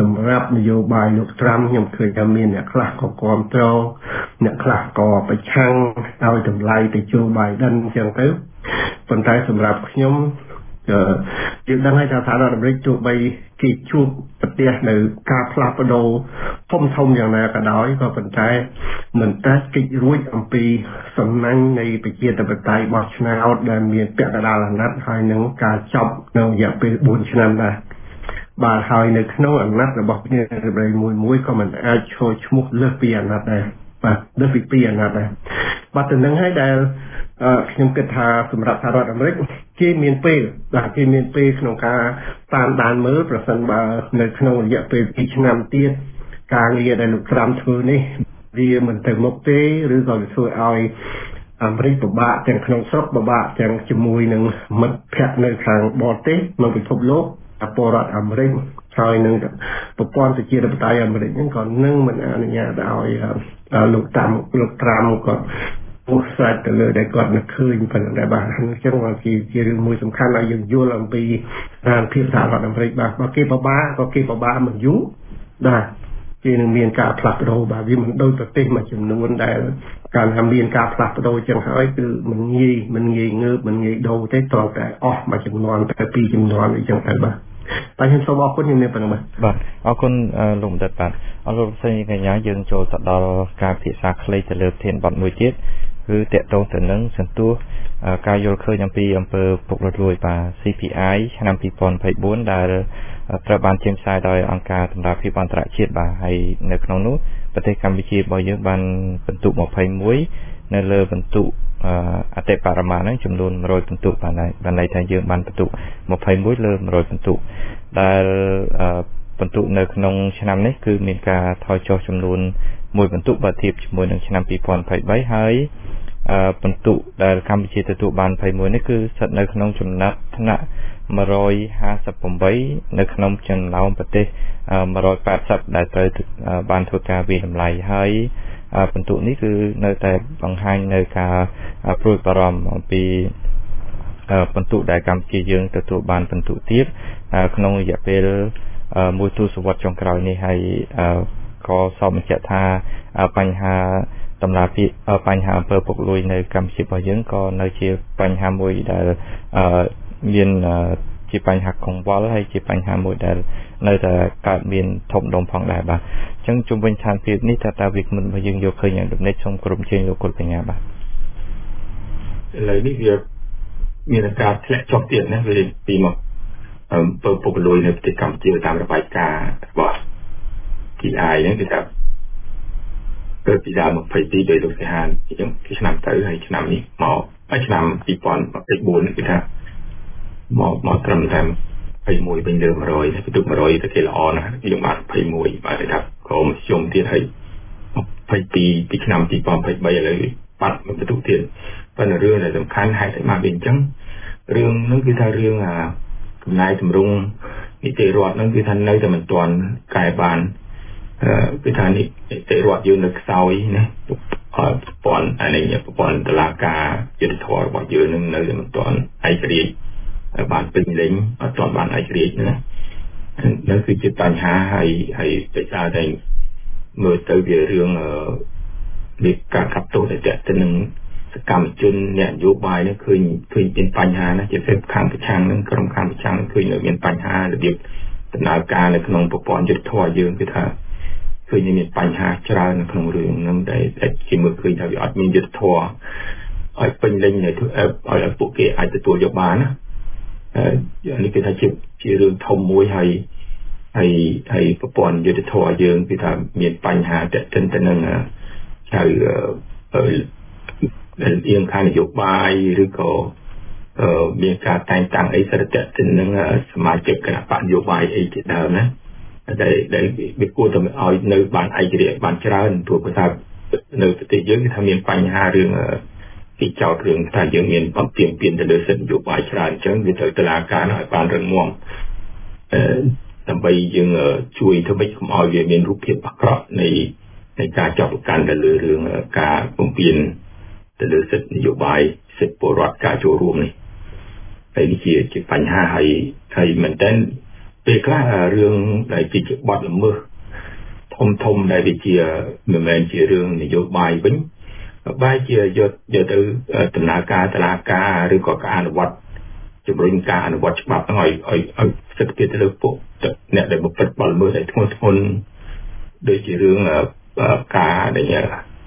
សម្រាប់នយោបាយលោកត្រាំខ្ញុំឃើញថាមានអ្នកខ្លះក៏គាំទ្រអ្នកខ្លះក៏ប្រឆាំងឲ្យតម្លៃទៅជូ Biden អញ្ចឹងទៅប៉ុន្តែសម្រាប់ខ្ញុំយើងដឹងហើយថាសហរដ្ឋអាមេរិកទោះបីគេជួបប្រទះនៅការផ្លាស់ប្ដូរធំធំយ៉ាងណាក៏ដោយក៏ប៉ុន្តែមិនតែកិច្ចរួចអំពីសំណាញ់នៃប្រជាធិបតេយ្យបោះឆ្នោតដែលមានពាក់កណ្ដាលអាណត្តិហើយនឹងការចប់នៅរយៈពេលbốnឆ្នាំដែរបាទហើយនៅក្នុងអាណត្តិរបស់ប្រជាធិបតេយ្យមួយមួយក៏មិនអាចឈរឈ្មោះលើសពីអាណត្តិដែរបាទលើសពីពីរអាណត្តិដែរបាទទៅនឹងហើយដែលខ្ញុំគិតថាសម្រាប់សហរដ្ឋអាមេរិកគេមានពេលបាទគេមានពេលក្នុងការតាមដានមើលប្រសិនបើនៅក្នុងរយៈពេលពីរឆ្នាំទៀតការងារដែលលោកត្រាំធ្វើនេះវាមិនទៅមុខទេឬក៏វាធ្វើឲ្យអាមេរិកពិបាកទាំងក្នុងស្រុកពិបាកទាំងជាមួយនឹងមិត្តភ័ក្តិនៅខាងបរទេសនៅពិភពលោកពលរដ្ឋអាមេរិកហើយនឹងប្រព័ន្ធប្រជាធិបតេយ្យអាមេរិកហ្នឹងក៏នឹងមិនអនុញ្ញាតឲ្យលោកតាមលោកត្រាំក៏ពោះសាច់ទៅលើដែលគាត់នឹកឃើញប៉ុន្តែបាទអញ្ចឹងវាជារឿងមួយសំខាន់ឲ្យយើងយល់អំពីស្ថានភាពសហរដ្ឋអាមេរិកបាទបើគេពិបាកក៏គេពិបាកមិនយូរបាទគេនឹងមានការផ្លាស់ប្ដូរបាទវាមិនដូចប្រទេសមួយចំនួនដែលការថាមានការផ្លាស់ប្ដូរចឹងហើយគឺមិនងាយមិនងាយងើបមិនងាយដូរទេតើតែអស់មួយចំនួនទៅពីរចំនួនអីចឹងទៅបាទតែខ្ញុំសូមអរគុណខ្ញុំមានប៉ុណ្ណឹងបាទបាទអរគុណលោកបណ្ឌិតបាទអរលោកស្រីកញ្ញាយើងចូលទៅដល់ការពិភាក្សាខ្លីទៅលើប្រធានបទមួយទៀតគឺតកតងទៅនឹងសន្ទុះការយល់ឃើញអំពីអំពើពុករលួយបាទ C P I ឆ្នាំពីរពាន់ยี่สิบสี่ដែលត្រូវបានចេញផ្សាយដោយអង្គការសម្រាប់ភាពអន្តរជាតិបាទហើយនៅក្នុងនោះប្រទេសកម្ពុជារបស់យើងបានបន្ទុកยี่สิบเอ็ดនៅលើបន្ទុកអតិបរមាហ្នឹងចំនួនone hundredបន្ទុកបានហើយបានន័យថាយើងបានបន្ទុកยี่สิบเอ็ดលើone hundredបន្ទុកដែលបន្ទុកនៅក្នុងឆ្នាំនេះគឺមានការថយចុះចំនួនមួយបន្ទុកបើធៀបជាមួយនឹងឆ្នាំពីរពាន់ยี่สิบสามហើយបន្ទុកដែលកម្ពុជាទទួលបានยี่สิบเอ็ดនេះគឺស្ថិតនៅក្នុងចំណាត់ថ្នាក់one hundred fifty-eightនៅក្នុងចំណោមប្រទេសone hundred eightyដែលត្រូវបានធ្វើការវិនិច្ឆ័យហើយបន្ទុកនេះគឺនៅតែបង្ហាញនៅការព្រួយបារម្ភអំពីបន្ទុកដែលកម្ពុជាយើងទទួលបានបន្ទុកទៀតក្នុងរយៈពេលមួយទសវត្សរ៍ចុងក្រោយនេះហើយក៏សពបញ្ជាក់ថាបញ្ហាតម្លាភាពបញ្ហាអំពើពុករលួយនៅកម្ពុជារបស់យើងក៏នៅជាបញ្ហាមួយដែលមានជាបញ្ហាកង្វល់ហើយជាបញ្ហាមួយដែលនៅតែកើតមានធំដុំផងដែរបាទអញ្ចឹងជុំវិញស្ថានភាពនេះតើតើវាគ្មិនរបស់យើងយកឃើញយ៉ាងដូច្នេះសូមក្រុមជើងលោកគុលបញ្ញាបាទឥឡូវនេះវាមានការធ្លាក់ចុះទៀតណាវាពីមកអំពើពុករលួយនៅប្រទេសកម្ពុជាតាមរបាយការណ៍របស់ T I ហ្នឹងគឺថាទៅពីដើមยี่สิบสองដោយលោកសិហានអញ្ចឹងពីឆ្នាំទៅហើយឆ្នាំនេះមកហើយឆ្នាំtwo thousand twenty-fourគឺថាមកមកត្រឹមតែtwenty-oneវិញលើone hundredហើយបន្ទុកone hundredទៅគេល្អណាស់យើងបានtwenty-oneបាទថាក៏មធ្យមទៀតហើយtwenty-twoពីឆ្នាំtwo thousand twenty-threeឥឡូវបាត់បន្ទុកទៀតប៉ុន្តែរឿងដែលសំខាន់ហេតុតែមកវាអញ្ចឹងរឿងហ្នឹងគឺថារឿងអាកំណែតម្រង់នីតិរដ្ឋហ្នឹងគឺថានៅតែមិនទាន់កែបានគឺថានីតិរដ្ឋយើងនៅខ្សោយណាប្រព័ន្ធអានេះប្រព័ន្ធតុលាការយុត្តិធម៌របស់យើងនឹងនៅតែមិនទាន់ឯករាជ្យបានពេញលេញអត់ទាន់បានឯករាជ្យណានោះគឺជាបញ្ហាហើយហើយដោយសារតែមើលទៅវារឿងវាការកាប់ទោសដែលតទៅនឹងសកម្មជនអ្នកនយោបាយនេះឃើញឃើញមានបញ្ហាណាជាពិសេសខាងប្រឆាំងនឹងក្រុមខាងប្រឆាំងឃើញនៅមានបញ្ហារបៀបដំណើរការនៅក្នុងប្រព័ន្ធយុត្តិធម៌យើងគឺថាឃើញមានបញ្ហាច្រើននៅក្នុងរឿងហ្នឹងដែលគេមើលឃើញថាវាអត់មានយុត្តិធម៌ឲ្យពេញលេញឲ្យឲ្យពួកគេអាចទទួលយកបានណាអឺនេះគឺថាជាជារឿងធំមួយហើយហើយហើយប្រព័ន្ធយុត្តិធម៌យើងគឺថាមានបញ្ហាតេតិនទៅនឹងហៅដែលជាខាងនយោបាយឬក៏មានការតែងតាំងអីសារតេតិននឹងសមាជិកគណៈបកនយោបាយអីជាដើមណាដែលដែលវាគួរតែឲ្យនៅបានឯករាជ្យបានច្រើនព្រោះថានៅប្រទេសយើងគឺថាមានបញ្ហារឿងពីចោតរឿងថាយើងមានបំពេញពៀនទៅលើសិទ្ធិនយោបាយច្រើនអញ្ចឹងវាត្រូវតុលាការឲ្យបានរឹងមាំអឺដើម្បីយើងជួយធ្វើម៉េចកុំឲ្យវាមានរូបភាពអាក្រក់នៃនៃការចាប់ប្រកាន់ទៅលើរឿងការបំពេញទៅលើសិទ្ធិនយោបាយសិទ្ធិពលរដ្ឋការចូលរួមនេះហើយនេះជាជាបញ្ហាហើយហើយមែនតើពេលខ្លះរឿងដែលជាបទល្មើសធំធំដែលវាជាមិនមែនជារឿងនយោបាយវិញបែរជាយកយកទៅដំណើរការតុលាការឬក៏ការអនុវត្តជំរុញការអនុវត្តច្បាប់ហ្នឹងឲ្យឲ្យឲ្យសិទ្ធិភាពទៅលើពួកអ្នកដែលបំពេញបទល្មើសដែលធ្ងន់ធ្ងរដូចជារឿងការដែលអឺ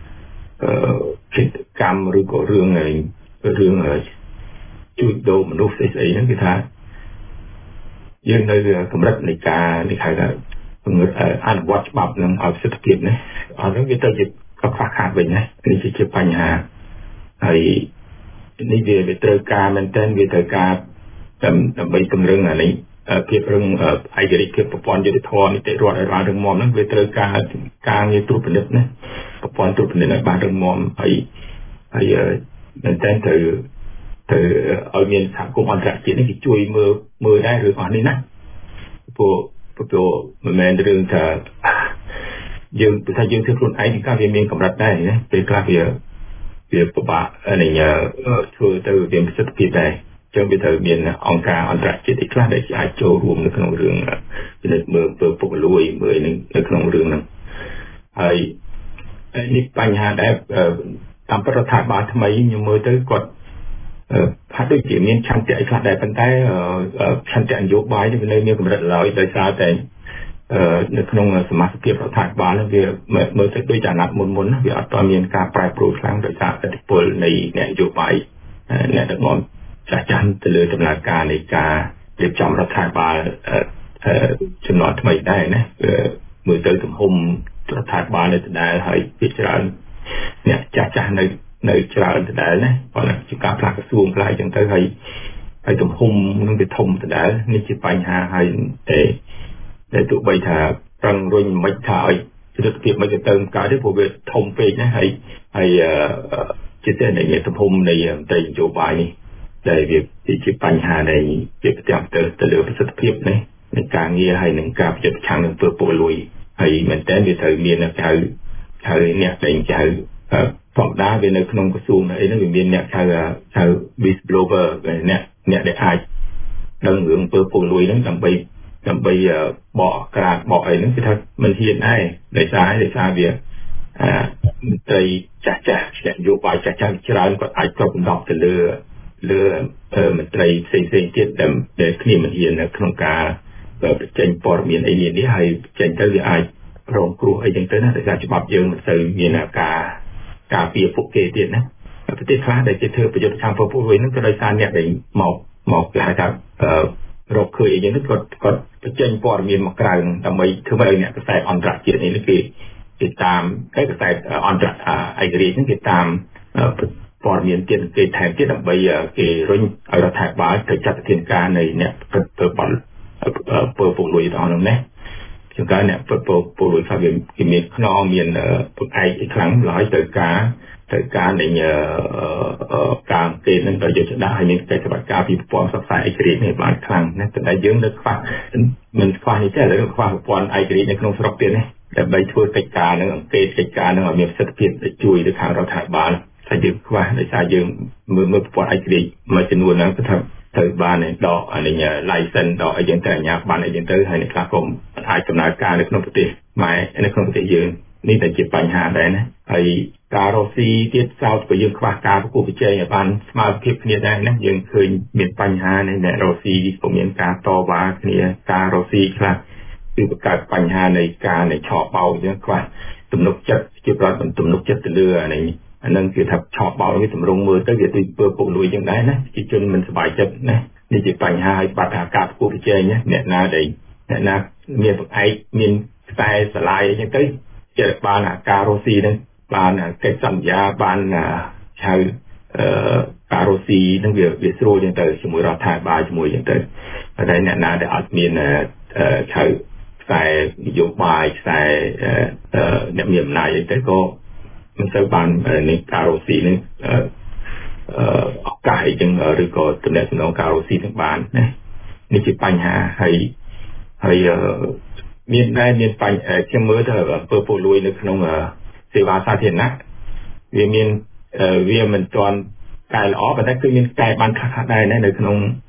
កម្មឬក៏រឿងរឿងជួញដូរមនុស្សស្អីស្អីហ្នឹងគឺថាយើងនៅកម្រិតនៃការនេះហៅថាអនុវត្តច្បាប់នឹងឲ្យសិទ្ធិភាពនេះអត់ហ្នឹងវាទៅជាខ្វះខាតវិញណានេះជាបញ្ហាហើយនេះវាវាត្រូវការមែនតើវាត្រូវការដើម្បីពង្រឹងអានេះភាពរឹងឯករាជ្យភាពប្រព័ន្ធយុត្តិធម៌នីតិរដ្ឋឲ្យបានរឹងមាំហ្នឹងវាត្រូវការការងារត្រួតពិនិត្យណាប្រព័ន្ធត្រួតពិនិត្យឲ្យបានរឹងមាំហើយហើយមែនតើត្រូវទៅឲ្យមានសហគមន៍អន្តរជាតិនេះគេជួយមើលមើលដែររឿងអស់នេះណាព្រោះព្រោះមិនមែនរឿងថាយើងព្រោះថាយើងធ្វើខ្លួនឯងក៏វាមានកម្រិតដែរណាពេលខ្លះវាវាពិបាកនេះធ្វើទៅវាមានប្រសិទ្ធភាពដែរចឹងវាត្រូវមានអង្គការអន្តរជាតិខ្លះដែលអាចចូលរួមនៅក្នុងរឿងពិនិត្យមើលពើពុករលួយមើលនៅក្នុងរឿងហ្នឹងហើយនេះបញ្ហាដែលតាមប្រតិបត្តិបាលថ្មីខ្ញុំមើលទៅគាត់ហាក់ដូចជាមានឆន្ទៈខ្លះដែរប៉ុន្តែឆន្ទៈនយោបាយនេះវានៅមានកម្រិតឡើយដោយសារតែនៅក្នុងសមាជិករដ្ឋាភិបាលនេះវាមើលទៅដូចអាណត្តិមុនមុនវាអត់ទាន់មានការប្រែប្រួលខ្លាំងដោយសារឥទ្ធិពលនៃអ្នកនយោបាយអ្នកដឹកនាំចាស់ចាស់ទៅលើដំណើរការនៃការរៀបចំរដ្ឋាភិបាលចំនួនថ្មីដែរណាមើលទៅទំហំរដ្ឋាភិបាលនៅដដែលហើយពីច្រើនអ្នកចាស់ចាស់នៅនៅច្រើនដដែលណាគាត់ជាការផ្លាស់ក្រសួងផ្លាយចឹងទៅហើយហើយទំហំនឹងវាធំដដែលនេះជាបញ្ហាហើយតែតែទោះបីថាប្រឹងរុញមិនថាឲ្យសិទ្ធិភាពមិនទៅទៅកើតទេព្រោះវាធំពេកណាហើយហើយជាតែនៃទំហំនៃមន្ត្រីនយោបាយនេះដែលវាជាបញ្ហាដែលវាប្រចាំទៅទៅលើប្រសិទ្ធភាពនេះនៃការងារហើយនឹងការប្រយុទ្ធប្រឆាំងនឹងពើពុករលួយហើយមែនតើវាត្រូវមានហៅហៅអ្នកដែលហៅធម្មតាវានៅក្នុងក្រសួងអីហ្នឹងវាមានអ្នកហៅហៅ whistleblower អ្នកអ្នកដែលអាចដឹងរឿងពើពុករលួយហ្នឹងដើម្បីដើម្បីបកក្រាតបកអីហ្នឹងគឺថាមិនហ៊ានដែរដោយសារដោយសារវាមន្ត្រីចាស់ចាស់អ្នកនយោបាយចាស់ចាស់ច្រើនគាត់អាចគ្រប់កំណត់ទៅលើលើមន្ត្រីផ្សេងផ្សេងទៀតដែលគ្នាមិនហ៊ាននៅក្នុងការបញ្ចេញព័ត៌មានអីនេះហើយបញ្ចេញទៅវាអាចរងគ្រោះអីចឹងទៅណាដោយសារច្បាប់យើងមិនទៅមានការការពារពួកគេទៀតណាប្រទេសខ្លះដែលជាធ្វើប្រយុទ្ធប្រឆាំងពើពុករលួយហ្នឹងក៏ដោយសារអ្នកដែលមកមកគេហៅថារកឃើញអីចឹងទៅគាត់គាត់បញ្ចេញព័ត៌មានមកក្រៅដើម្បីធ្វើឲ្យអ្នកកសែតអន្តរជាតិនេះគេគេតាមគេកសែតអន្តរឯករាជ្យហ្នឹងគេតាមព័ត៌មានទៀតគេថែមទៀតដើម្បីគេរុញឲ្យរដ្ឋាភិបាលទៅចាត់វិធានការនៃអ្នកពិតទៅបាល់ពើពុករលួយដល់នោះណាជាងការអ្នកពិតពើពុករលួយថាវាគេមានខ្នងមានពឹងឯកខ្លាំងឡើយទៅការទៅការនៃការគេនឹងទៅយកដាក់ឲ្យមានកិច្ចសកម្មការពីប្រព័ន្ធផ្សព្វផ្សាយឯករាជ្យនេះបានខ្លាំងណាស់តែយើងនៅខ្វះមិនខ្វះនេះទេឥឡូវខ្វះប្រព័ន្ធឯករាជ្យនៅក្នុងស្រុកទៀតណាដើម្បីធ្វើកិច្ចការនឹងអង្គកិច្ចការនឹងឲ្យមានប្រសិទ្ធភាពទៅជួយទៅខាងរដ្ឋាភិបាលតែយើងខ្វះដោយសារយើងមើលមើលប្រព័ន្ធឯករាជ្យមួយចំនួនហ្នឹងគឺថាត្រូវបានដកអានេះ license ដកអីចឹងទៅអាជ្ញាប័ណ្ណអីចឹងទៅហើយអ្នកខ្លះក៏អាចដំណើរការនៅក្នុងប្រទេសម៉ែនៅក្នុងប្រទេសយើងនេះតែជាបញ្ហាដែរណាហើយការរកស៊ីទៀតសោតក៏យើងខ្វះការប្រគល់ប្រជែងឲ្យបានស្មើភាពគ្នាដែរណាយើងឃើញមានបញ្ហានៃអ្នករកស៊ីក៏មានការតវ៉ាគ្នាការរកស៊ីខ្លះគឺបង្កើតបញ្ហានៃការនៃឆោបបោកចឹងខ្វះទំនុកចិត្តជាប្រវត្តិទំនុកចិត្តទៅលើអានេះអានឹងគឺថាឆោបបោកវាទម្រង់មើលទៅវាដូចពើពុករលួយចឹងដែរណាជាជនមិនសប្បាយចិត្តណានេះជាបញ្ហាឲ្យបាត់ថាការប្រគល់ប្រជែងណាអ្នកណាដែលអ្នកណាមានបង្អែកមានខ្សែស្រឡាយអីចឹងទៅជាបានអាការរស់ស៊ីហ្នឹងបានកិច្ចសន្យាបានហៅការរស់ស៊ីហ្នឹងវាវាស្រួលចឹងទៅជាមួយរដ្ឋាភិបាលជាមួយចឹងទៅតែអ្នកណាដែលអត់មានហៅខ្សែនយោបាយខ្សែអ្នកមានអំណាចអីទៅក៏មិនទៅបាននៃការរស់ស៊ីហ្នឹងឱកាសអីចឹងឬក៏តំណែងក្នុងការរស់ស៊ីទាំងបានណានេះជាបញ្ហាហើយហើយមានដែរមានបញ្ហាខ្ញុំមើលទៅពើពុករលួយនៅក្នុងសេវាសាធារណៈវាមានវាមិនទាន់កែល្អប៉ុន្តែគឺមានកែបានខ្លះៗដែរណានៅក្នុង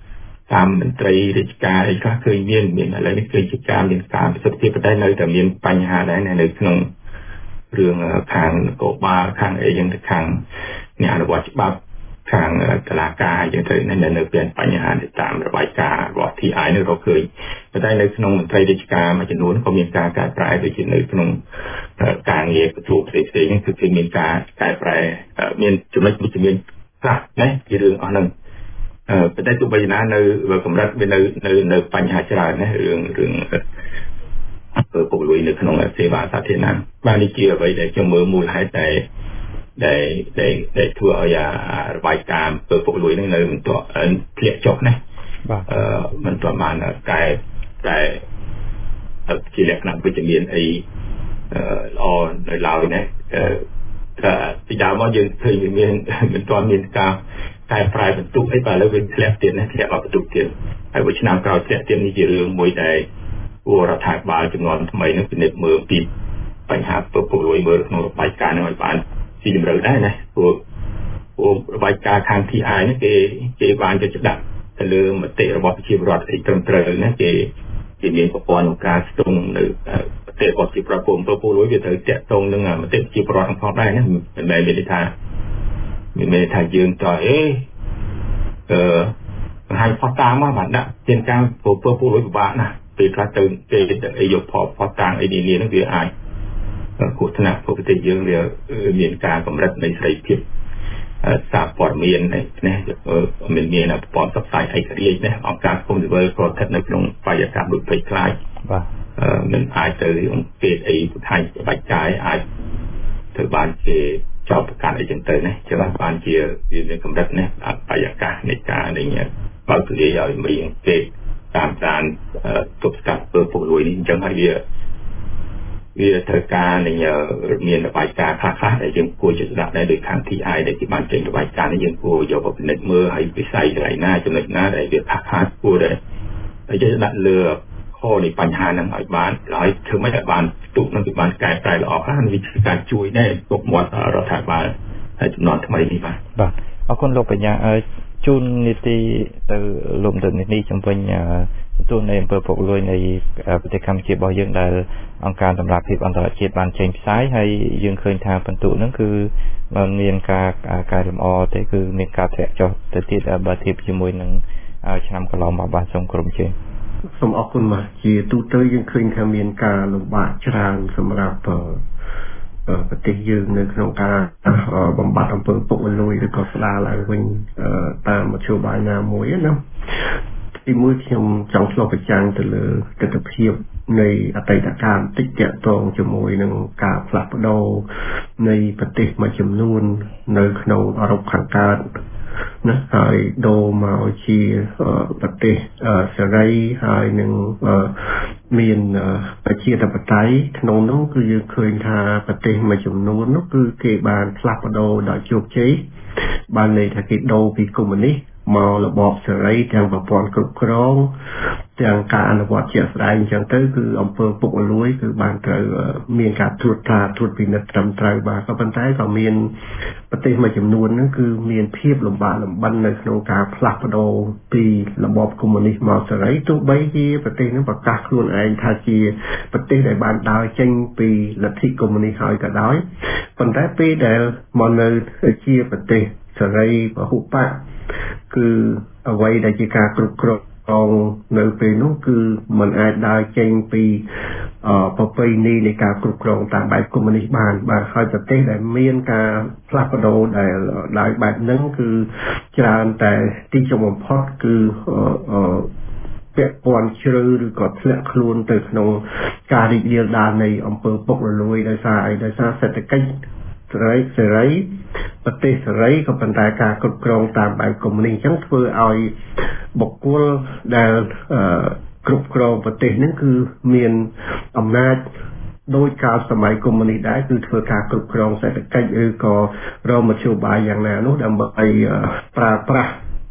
តាមមន្ត្រីរាជការអីខ្លះឃើញមានមានឥឡូវនេះឃើញជាការមានការប្រសិទ្ធភាពប៉ុន្តែនៅតែមានបញ្ហាដែរនៅក្នុងរឿងខាងនគរបាលខាងអីយ៉ាងទៅខាងអ្នកអនុវត្តច្បាប់ខាងតុលាការយ៉ាងទៅនៅនៅមានបញ្ហាតាមរបាយការណ៍របស់ ที ไอ នេះក៏ឃើញប៉ុន្តែនៅក្នុងមន្ត្រីរាជការមួយចំនួនក៏មានការកែប្រែដូចជានៅក្នុងការងារក្រសួងផ្សេងៗហ្នឹងគឺគេមានការកែប្រែមានចំណុចវិជ្ជមានខ្លះណាជារឿងអស់ហ្នឹងអឺប៉ុន្តែទោះបីណានៅកម្រិតវានៅនៅនៅបញ្ហាច្រើនណារឿងរឿងពុករលួយនៅក្នុងសេវាសាធារណៈបាននេះជាអ្វីដែលខ្ញុំមើលមូលហេតុតែដែលដែលដែលធ្វើឲ្យរបាយការណ៍ពុករលួយនឹងនៅមិនទាន់ធ្លាក់ចុះណាបាទអឺមិនទាន់បានកែតែជាលក្ខណៈវិជ្ជមានអីល្អនៅឡើយណាអឺពីដើមមកយើងឃើញវាមានមិនទាន់មានការតែប្រែបន្ទុកអីបាទឥឡូវវាធ្លាក់ទៀតណាធ្លាក់អត់បន្ទុកទៀតហើយមួយឆ្នាំក្រោយធ្លាក់ទៀតនេះជារឿងមួយដែលគួររដ្ឋាភិបាលចំនួនថ្មីនឹងពិនិត្យមើលពីបញ្ហាពុករលួយមើលក្នុងរបាយការណ៍នឹងឲ្យបានស៊ីជម្រៅដែរណាព្រោះព្រោះរបាយការណ៍ខាង ที ไอ នេះគេគេបានយកចិត្តដាក់ទៅលើមតិរបស់ប្រជាពលរដ្ឋឲ្យត្រឹមត្រូវណាគេគេមានប្រព័ន្ធក្នុងការស្ទង់នៅមតិរបស់ប្រជាពលរដ្ឋពុករលួយវាត្រូវតាក់ទងនឹងមតិប្រជាពលរដ្ឋផងដែរណាមិនមែនមានថាមានន័យថាយើងតើអេអឺបង្ហាញផុសតាងមកបានដាក់ជាការពុករលួយពិបាកណាស់ពេលខ្លះទៅគេទៅយកផុសផុសតាងអីនេះនេះវាអាចគោលថ្នាក់ប្រទេសយើងវាមានការកម្រិតនៃសេរីភាពសារព័ត៌មាននេះមានមានប្រព័ន្ធផ្សព្វផ្សាយឯករាជ្យណាអង្គការសង្គមស៊ីវិលក៏ស្ថិតនៅក្នុងបរិយាកាសដូចភ័យខ្លាចបាទមិនអាចទៅអង្គការអីផ្នែកបាច់កាយអាចទៅបានជាចោទប្រកាន់អីចឹងទៅណាច្បាស់បានជាវាមានកម្រិតណាបរិយាកាសនៃការនេះបើកលាយឲ្យមានគេតាមតាមទប់ស្កាត់ពុករលួយនេះអញ្ចឹងហើយវាវាត្រូវការនឹងមានរបាយការណ៍ខ្លះៗដែលយើងគួរจะដាក់ដែរដោយខាង ที ไอ ដែលគេបានចេញរបាយការណ៍នេះយើងគួរយកមកពិនិត្យមើលហើយវិស័យកន្លែងណាចំណុចណាដែលវាខាតខាតគួរដែរហើយយើងដាក់លើខនៃបញ្ហាហ្នឹងឲ្យបានហើយធ្វើម៉េចឲ្យបានទូកនឹងវាបានកែប្រែល្អខ្លះនេះជាការជួយដែរពុកមាត់រដ្ឋាភិបាលហើយចំនួនថ្មីនេះបាទបាទអរគុណលោកបញ្ញាជូននីតិទៅលោកមន្ត្រីនេះជំវិញទទួលនៅអំពើពុករលួយនៃប្រទេសកម្ពុជារបស់យើងដែលអង្គការតម្លាភាពអន្តរជាតិបានចេញផ្សាយហើយយើងឃើញថាបន្ទុកហ្នឹងគឺมันមានការកែលម្អទេគឺមានការធ្លាក់ចុះទៅទៀតបើធៀបជាមួយនឹងឆ្នាំកន្លងមកបាទសូមគោរពជើញសូមអរគុណបាទជាទូទៅយើងឃើញថាមានការលំបាកច្រើនសម្រាប់ប្រទេសយើងនៅក្នុងការបំបត្តិអំពើពុករលួយឬក៏ស្ដារឡើងវិញតាមមធ្យោបាយណាមួយណាទីមួយខ្ញុំចង់ឆ្លុះបញ្ចាំងទៅលើទស្សនវិជ្ជានៃអតីតកាលបន្តិចតាក់ទងជាមួយនឹងការផ្លាស់ប្ដូរនៃប្រទេសមួយចំនួននៅក្នុងអឺរ៉ុបខាងកើតណាហើយដូរមកជាប្រទេសសេរីហើយនឹងមានប្រជាធិបតេយ្យក្នុងនោះគឺយើងឃើញថាប្រទេសមួយចំនួននោះគឺគេបានផ្លាស់ប្ដូរដោយជោគជ័យបានន័យថាគេដូរពីកុម្មុយនីសមករបបសេរីទាំងប្រព័ន្ធគ្រប់គ្រងទាំងការអនុវត្តជាក់ស្ដែងអញ្ចឹងទៅគឺអំពើពុករលួយគឺបានត្រូវមានការត្រួតត្រាត្រួតពិនិត្យត្រឹមត្រូវបាទក៏ប៉ុន្តែក៏មានប្រទេសមួយចំនួនហ្នឹងគឺមានភាពលំបាកលំបិននៅក្នុងការផ្លាស់ប្ដូរពីរបបកុម្មុយនីសមកសេរីទោះបីជាប្រទេសហ្នឹងប្រកាសខ្លួនឯងថាជាប្រទេសដែលបានដើរចេញពីលទ្ធិកុម្មុយនីសហើយក៏ដោយប៉ុន្តែពេលដែលមកនៅជាប្រទេសសេរីពហុបកគឺអ្វីដែលជាការគ្រប់គ្រងនៅពេលនោះគឺมันអាចដើរចេញពីប្រពៃណីនៃការគ្រប់គ្រងតាមបែបកុម្មុយនីសបានបាទហើយប្រទេសដែលមានការផ្លាស់ប្ដូរដែលដោយបែបហ្នឹងគឺច្រើនតែទីចុងបំផុតគឺពាក់ព័ន្ធជ្រៅឬក៏ធ្លាក់ខ្លួនទៅក្នុងការរីករាលដាលនៃអំពើពុករលួយដោយសារអីដោយសារសេដ្ឋកិច្ចសេរីសេរីប្រទេសសេរីក៏ប៉ុន្តែការគ្រប់គ្រងតាមបែបកុម្មុយនីសអញ្ចឹងធ្វើឲ្យបុគ្គលដែលគ្រប់គ្រងប្រទេសហ្នឹងគឺមានអំណាចដោយកាលសម័យកុម្មុយនីសដែរគឺធ្វើការគ្រប់គ្រងសេដ្ឋកិច្ចឬក៏រកមធ្យោបាយយ៉ាងណានោះដើម្បីប្រើប្រាស់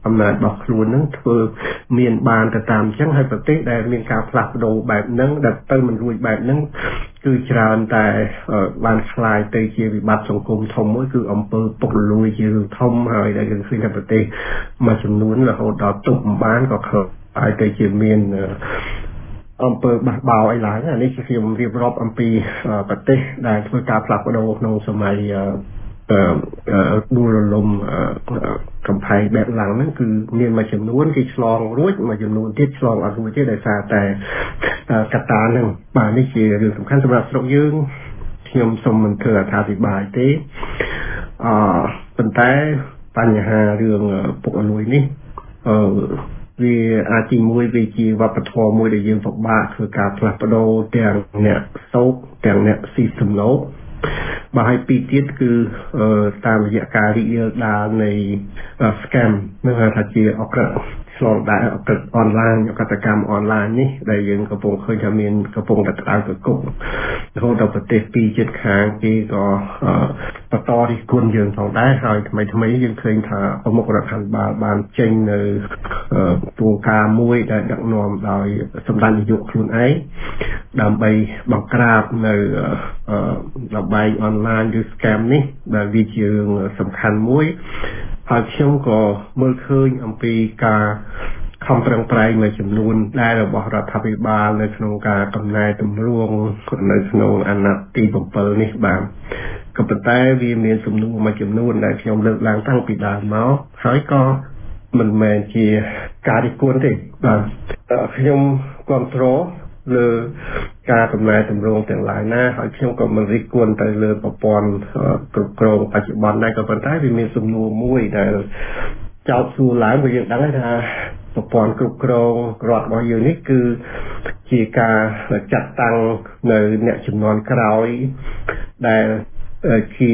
អំណាចរបស់ខ្លួននឹងធ្វើមានបានទៅតាមអញ្ចឹងហើយប្រទេសដែលមានការផ្លាស់ប្ដូរបែបហ្នឹងដែលទៅមិនរួចបែបហ្នឹងគឺច្រើនតែបានคล้ายទៅជាវិបត្តិសង្គមធំមួយគឺអំពើពុករលួយជារឿងធំហើយដែលយើងឃើញថាប្រទេសមួយចំនួនរហូតដល់ទប់មិនបានក៏ខកហើយទៅជាមានអំពើបះបោរអីឡើងអានេះខ្ញុំរៀបរាប់អំពីប្រទេសដែលធ្វើការផ្លាស់ប្ដូរក្នុងសម័យអឺដួលរលំកំផែងបែបឡើងហ្នឹងគឺមានមួយចំនួនគេឆ្លងរួចមួយចំនួនទៀតឆ្លងអត់រួចទេដោយសារតែកត្តាហ្នឹងបាទនេះជារឿងសំខាន់សម្រាប់ស្រុកយើងខ្ញុំសូមមិនធ្វើអត្ថាធិប្បាយទេអឺប៉ុន្តែបញ្ហារឿងពុករលួយនេះអឺវាអាចទីមួយវាជាវប្បធម៌មួយដែលយើងពិបាកធ្វើការផ្លាស់ប្ដូរទាំងអ្នកសោកទាំងអ្នកស៊ីសំណូកបាទហើយពីរទៀតគឺតាមរយៈការរីករាលដាលនៃ scam នឹងហៅថាជាអក្រិតឆ្លងដែរអក្រិតអនឡាញអក្រិតកម្មអនឡាញនេះដែលយើងកំពុងឃើញថាមានកំពុងតែក្តៅកគុករហូតដល់ប្រទេសពីរជិតខាងគេក៏បន្តរិះគន់យើងផងដែរហើយថ្មីថ្មីយើងឃើញថាប្រមុខរដ្ឋាភិបាលបានចេញនៅគោលការណ៍មួយដែលដឹកនាំដោយសម្ដេចនាយកខ្លួនឯងដើម្បីបង្ក្រាបនៅលបែងអនឡាញឬ scam នេះដែលវាជារឿងសំខាន់មួយហើយខ្ញុំក៏មើលឃើញអំពីការខំប្រឹងប្រែងមួយចំនួនដែលរបស់រដ្ឋាភិបាលនៅក្នុងការកំណែតម្រង់នៅក្នុងអាណត្តិទីbảyនេះបាទក៏ប៉ុន្តែវាមានសំណួរមួយចំនួនដែលខ្ញុំលើកឡើងតាំងពីដើមមកហើយក៏មិនមែនជាការរិះគន់ទេបាទខ្ញុំគ្រប់គ្រងលើការកំណែតម្រង់ទាំងឡាយណាហើយខ្ញុំក៏មិនរិះគន់ទៅលើប្រព័ន្ធគ្រប់គ្រងបច្ចុប្បន្នដែរក៏ប៉ុន្តែវាមានសំណួរមួយដែលចោទសួរឡើងព្រោះយើងដឹងថាប្រព័ន្ធគ្រប់គ្រងរដ្ឋរបស់យើងនេះគឺជាការចាត់តាំងនៅអ្នកជំនាន់ក្រោយដែលជា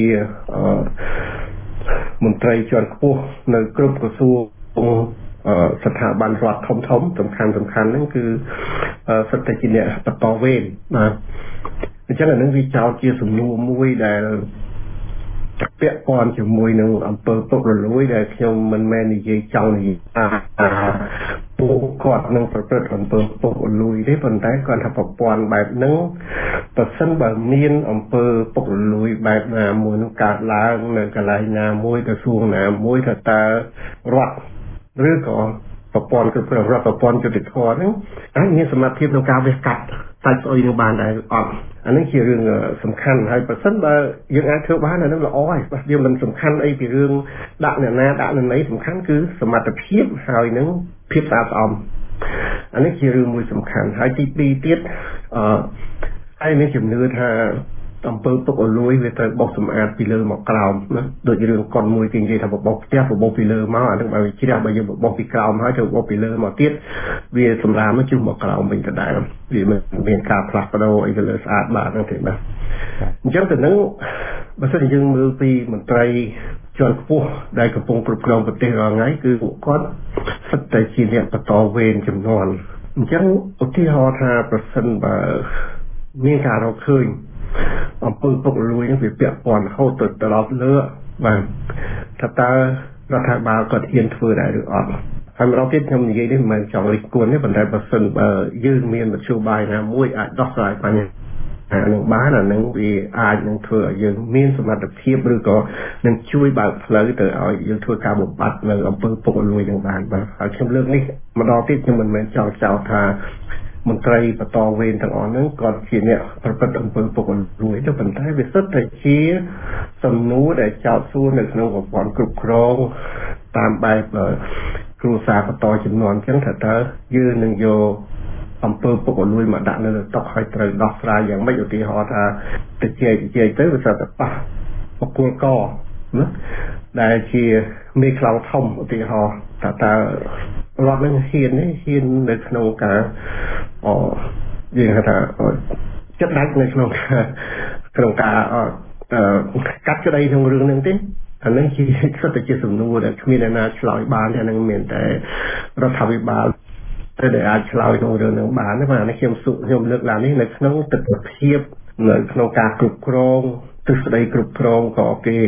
មន្ត្រីជាន់ខ្ពស់នៅគ្រប់ក្រសួងស្ថាប័នរដ្ឋធំធំសំខាន់សំខាន់ហ្នឹងគឺសិតតែជាអ្នកបន្តវេនបាទអញ្ចឹងអានឹងវាចោទជាសំណួរមួយដែលពាក់ព័ន្ធជាមួយនឹងអំពើពុករលួយដែលខ្ញុំមិនមែននិយាយចង់និយាយថាពួកគាត់នឹងប្រព្រឹត្តអំពើពុករលួយទេប៉ុន្តែគាត់ថាប្រព័ន្ធបែបហ្នឹងប្រសិនបើមានអំពើពុករលួយបែបណាមួយនោះកើតឡើងនៅកន្លែងណាមួយក្រសួងណាមួយថាតើរដ្ឋឬក៏ប្រព័ន្ធគ្រប់គ្រងរដ្ឋប្រព័ន្ធយុតិធធម៌ហ្នឹងអាចមានសមត្ថភាពក្នុងការវះកាត់សាច់ស្អុយនឹងបានដែរអត់អានេះជារឿងសំខាន់ហើយប្រសិនបើយើងអាចធ្វើបានអានឹងល្អហើយបាទវាមិនសំខាន់អីពីរឿងដាក់អ្នកណាដាក់អ្នកណីសំខាន់គឺសមត្ថភាពហើយនឹងភាពស្អាតស្អំអានេះជារឿងមួយសំខាន់ហើយទីពីរទៀតអឺហើយមានជំនឿថាអំពើពុករលួយវាទៅបោកសម្អាតពីលើមកក្រោមណាដូចរឿងកុនមួយគេនិយាយថាបបោកផ្ទះបបោកពីលើមកអានឹងបើវាជ្រះបើយើងបបោកពីក្រោមហើយទៅបបោកពីលើមកទៀតវាសម្រាមមកជុះមកក្រោមវិញដដែលវាមានការផ្លាស់ប្ដូរអីទៅលើស្អាតបាទហ្នឹងទេបាទអញ្ចឹងទៅនឹងបើសិនជាយើងមើលពីមន្ត្រីជាន់ខ្ពស់ដែលកំពុងគ្រប់គ្រងប្រទេសរាល់ថ្ងៃគឺពួកគាត់សិតតែជាអ្នកបន្តវេនចំនួនអញ្ចឹងឧទាហរណ៍ថាប្រសិនបើមានការរកឃើញអំពើពុករលួយនេះវាពាក់ព័ន្ធរហូតទៅដល់លើបាទថាតើរដ្ឋាភិបាលគាត់ហ៊ានធ្វើដែរឬអត់ហើយម្ដងទៀតខ្ញុំនិយាយនេះមិនមែនចង់រិះគន់ទេប៉ុន្តែបើសិនបើយើងមានមធ្យោបាយណាមួយអាចដោះស្រាយបញ្ហានឹងបានអានឹងវាអាចនឹងធ្វើឲ្យយើងមានសមត្ថភាពឬក៏នឹងជួយបើកផ្លូវទៅឲ្យយើងធ្វើការបំបត្តិនៅអំពើពុករលួយនឹងបានបាទហើយខ្ញុំលើកនេះម្ដងទៀតខ្ញុំមិនមែនចង់ចោទថាមន្ត្រីបន្តវេនទាំងអស់ហ្នឹងគាត់ជាអ្នកប្រព្រឹត្តអំពើពុករលួយទៅប៉ុន្តែវាសិតតែជាសំណួរដែលចោទសួរនៅក្នុងប្រព័ន្ធគ្រប់គ្រងតាមបែបគ្រួសារបន្តចំនួនអញ្ចឹងថាតើយើងនឹងយកអំពើពុករលួយមកដាក់នៅតុឲ្យត្រូវដោះស្រាយយ៉ាងម៉េចឧទាហរណ៍ថាទៅជែកជែកទៅវាសិតតែប៉ះបកគលកណាដែលជាមេខ្លោងធំឧទាហរណ៍ថាតើរដ្ឋនឹងហ៊ាននេះហ៊ាននៅក្នុងការអយើងហៅថាចិត្តដាច់នៅក្នុងក្នុងការកាត់ក្តីក្នុងរឿងហ្នឹងទេអានឹងជាសិតតែជាសំណួរដែលគ្មានអ្នកណាឆ្លើយបានទេអានឹងមានតែរដ្ឋាភិបាលតែដែលអាចឆ្លើយក្នុងរឿងហ្នឹងបានទេបាទនេះខ្ញុំសុខ្ញុំលើកឡើងនេះនៅក្នុងទស្សនវិជ្ជានៅក្នុងការគ្រប់គ្រងទស្សនវិជ្ជាគ្រប់គ្រងក៏គេ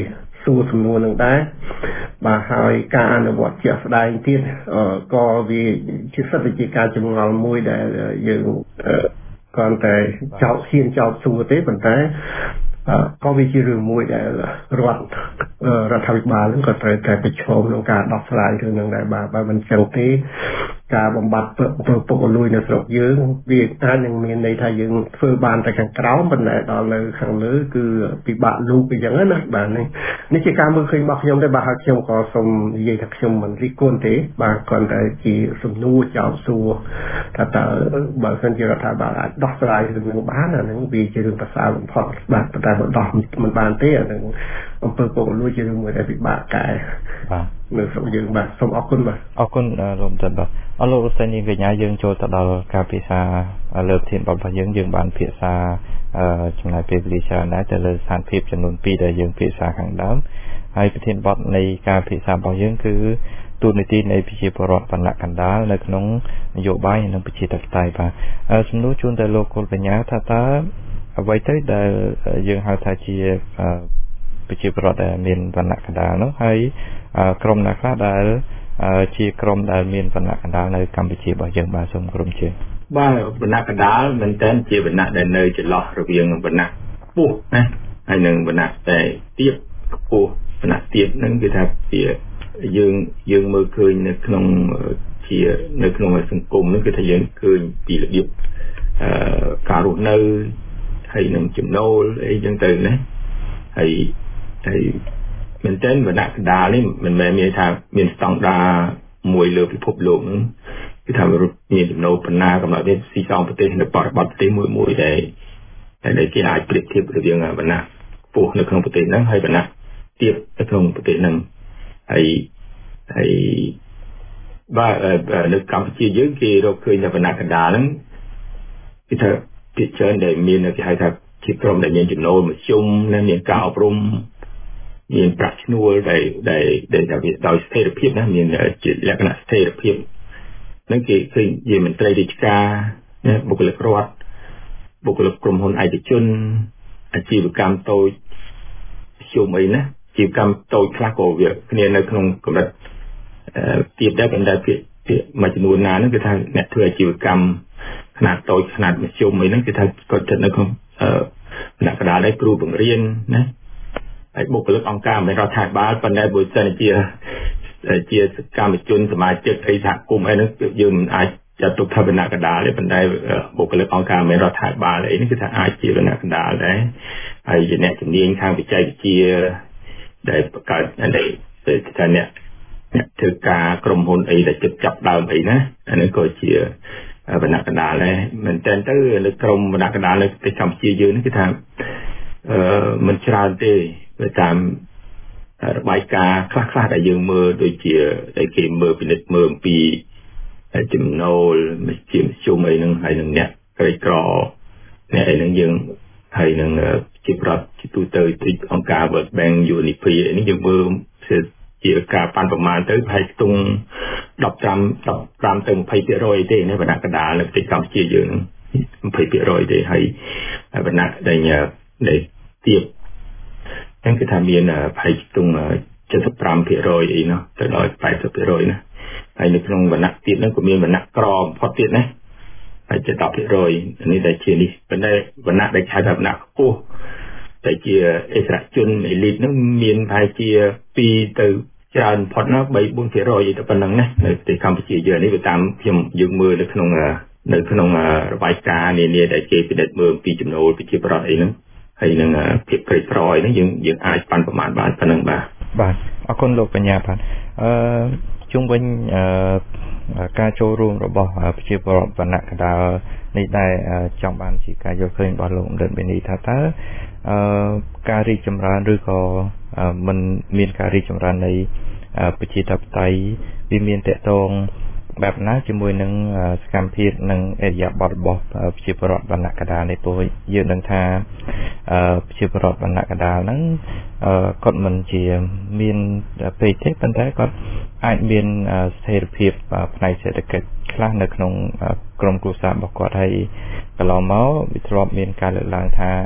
សួរសំណួរនឹងដែរបាទហើយការអនុវត្តជាក់ស្ដែងទៀតក៏វាជាសិទ្ធិជាការចម្ងល់មួយដែលយើងគ្រាន់តែចោទហ៊ានចោទសួរទេប៉ុន្តែក៏វាជារឿងមួយដែលរដ្ឋរដ្ឋាភិបាលនឹងក៏ត្រូវតែប្រឈមក្នុងការដោះស្រាយរឿងនឹងដែរបាទបើមិនចឹងទេការបំបត្តិពុករលួយនៅស្រុកយើងវាអាចនឹងមានន័យថាយើងធ្វើបានតែខាងក្រោមប៉ុន្តែដល់នៅខាងលើគឺពិបាកលូកអញ្ចឹងណាបាទនេះនេះជាការមើលឃើញរបស់ខ្ញុំទេបាទហើយខ្ញុំក៏សូមនិយាយថាខ្ញុំមិនរិះគន់ទេបាទគ្រាន់តែជាសំណួរចោទសួរថាតើបើសិនជារដ្ឋាភិបាលអាចដោះស្រាយរឿងនេះបានអានឹងវាជារឿងប្រសើរបំផុតបាទតែបើដោះមិនបានទេអានឹងអំពើពុករលួយជារឿងមួយដែលពិបាកកែបាទនៅស្រុកយើងបាទសូមអរគុណបាទអរគុណលោកតើបាទអរលោករស្មីនាងកញ្ញាយើងចូលទៅដល់ការពិសាលើប្រធានបទរបស់យើងយើងបានពិសាចំណាយពេលវេលាច្រើនដែរទៅលើស្ថានភាពចំនួនពីរដែលយើងពិសាខាងដើមហើយប្រធានបទនៃការពិសារបស់យើងគឺទូនីតិនៃប្រជាពលរដ្ឋវណ្ណៈកណ្ដាលនៅក្នុងនយោបាយនិងប្រជាធិបតេយ្យបាទសំណួរជូនទៅលោកគុលបញ្ញាថាតើអ្វីទៅដែលយើងហៅថាជាប្រជាពលរដ្ឋដែលមានវណ្ណៈកណ្ដាលនោះហើយក្រុមណាខ្លះដែលជាក្រុមដែលមានវណ្ណៈកណ្ដាលនៅកម្ពុជារបស់យើងបាទសូមក្រុមជើងបាទវណ្ណៈកណ្ដាលមែនតើជាវណ្ណៈដែលនៅចន្លោះរវាងវណ្ណៈខ្ពស់ណាហើយនិងវណ្ណៈតែទាបខ្ពស់វណ្ណៈទាបហ្នឹងគឺថាជាយើងយើងមើលឃើញនៅក្នុងជានៅក្នុងសង្គមហ្នឹងគឺថាយើងឃើញពីរបៀបអឺការរស់នៅហើយនឹងចំណូលអីចឹងទៅណាហើយហើយមែនតើវណ្ណៈកណ្ដាលនេះមិនមែនមានថាមានស្តង់ដារមួយលើពិភពលោកហ្នឹងគឺថាមានចំណូលប៉ុណ្ណាកំណត់នេះស៊ីសងប្រទេសនៅបរិបទប្រទេសមួយមួយដែលដែលគេអាចប្រៀបធៀបរវាងវណ្ណៈខ្ពស់នៅក្នុងប្រទេសហ្នឹងហើយវណ្ណៈទាបនៅក្នុងប្រទេសហ្នឹងហើយហើយបាទនៅកម្ពុជាយើងគេរកឃើញថាវណ្ណៈកណ្ដាលហ្នឹងគឺថាភាគច្រើនដែលមានគេហៅថាជាក្រុមដែលមានចំណូលមធ្យមនិងមានការអប់រំមានប្រាក់ឈ្នួលដែលដែលដែលដោយស្ថិរភាពណាមានជាលក្ខណៈស្ថិរភាពនឹងគេឃើញជាមន្ត្រីរាជការណាបុគ្គលិករដ្ឋបុគ្គលិកក្រុមហ៊ុនឯកជនអាជីវកម្មតូចជុំអីណាអាជីវកម្មតូចខ្លះក៏វាគ្នានៅក្នុងកម្រិតទៀតដែរប៉ុន្តែភាគមួយចំនួនណាហ្នឹងគឺថាអ្នកធ្វើអាជីវកម្មខ្នាតតូចខ្នាតមធ្យមអីហ្នឹងគឺថាគាត់ស្ថិតនៅក្នុងវណ្ណៈកណ្ដាលដែរគ្រូបង្រៀនណាហើយបុគ្គលិកអង្គការមិនរដ្ឋាភិបាលប៉ុន្តែបើសិនជាជាសកម្មជនសមាជិកអីសហគមន៍អីហ្នឹងយើងមិនអាចចាត់ទុកថាវណ្ណៈកណ្ដាលទេប៉ុន្តែបុគ្គលិកអង្គការមិនរដ្ឋាភិបាលអីនេះគឺថាអាចជាវណ្ណៈកណ្ដាលដែរហើយជាអ្នកជំនាញខាងបច្ចេកវិទ្យាដែលបង្កើតដែលថាអ្នកអ្នកធ្វើការក្រុមហ៊ុនអីដែលជិតចាប់ដើមអីណាអានេះក៏ជាវណ្ណៈកណ្ដាលដែរមែនតើទៅនៅក្រុមវណ្ណៈកណ្ដាលនៅប្រទេសកម្ពុជាយើងនេះគឺថាអឺមិនច្រើនទេតាមរបាយការណ៍ខ្លះៗដែលយើងមើលដូចជាដែលគេមើលពិនិត្យមើលអំពីចំណូលជាមធ្យមអីហ្នឹងហើយនឹងអ្នកក្រីក្រអ្នកអីហ្នឹងយើងហើយនឹងជាប្រដ្ឋជាទូទៅទីអង្គការ World Bank ยู เอ็น อี พี នេះយើងមើលជាការប៉ាន់ប្រមាណទៅប្រហែលខ្ទង់ដប់ប្រាំ ដប់ប្រាំទៅยี่สิบ%ទេនៅវណ្ណៈកណ្ដាលនៅប្រទេសកម្ពុជាយើងยี่สิบ%ទេហើយវណ្ណៈដែលដែលទាបហ្នឹងគឺថាមានប្រហែលខ្ទង់เจ็ดสิบห้า%អីនោះទៅដល់แปดสิบ%ណាហើយនៅក្នុងវណ្ណៈទាបហ្នឹងក៏មានវណ្ណៈក្របំផុតទៀតណាហើយជាដប់%នេះដែលជានេះប៉ុន្តែវណ្ណៈដែលហៅថាវណ្ណៈខ្ពស់តែជាអិសរាជជនអេលីតហ្នឹងមានប្រហែលជាពីរទៅច្រើនផុតណា 三到四%អីទៅប៉ុណ្ណឹងណានៅប្រទេសកម្ពុជាយើងនេះវាតាមខ្ញុំយើងមើលនៅក្នុងនៅក្នុងរបាយការណ៍នានាដែលគេពិនិត្យមើលពីចំណូលប្រជាប្រដ្ឋអីហ្នឹងហើយនឹងភាពក្រីក្រអីហ្នឹងយើងយើងអាចប៉ាន់ប្រមាណបានប៉ុណ្ណឹងបាទបាទអរគុណលោកបញ្ញាបាទអឺជុំវិញអឺការចូលរួមរបស់ប្រជាពលរដ្ឋវណ្ណៈកណ្ដាលនេះដែរចង់បានជាការយល់ឃើញរបស់លោកអមរិតបេនីថាតើអឺការរីកចម្រើនឬក៏មិនមានការរីកចម្រើននៃប្រជាធិបតេយ្យវាមានតកតងបែបណាជាមួយនឹងសកម្មភាពនិងអរិយាប័ត្ររបស់ប្រជាពលរដ្ឋវណ្ណៈកណ្ដាលនេះព្រោះយើងដឹងថាប្រជាពលរដ្ឋវណ្ណៈកណ្ដាលហ្នឹងគាត់មិនជាមានពេកទេប៉ុន្តែគាត់អាចមានស្ថិរភាពផ្នែកសេដ្ឋកិច្ចខ្លះនៅក្នុងក្រុមគ្រួសាររបស់គាត់ហើយកន្លងមកវាធ្លាប់មានការលើកឡើងថា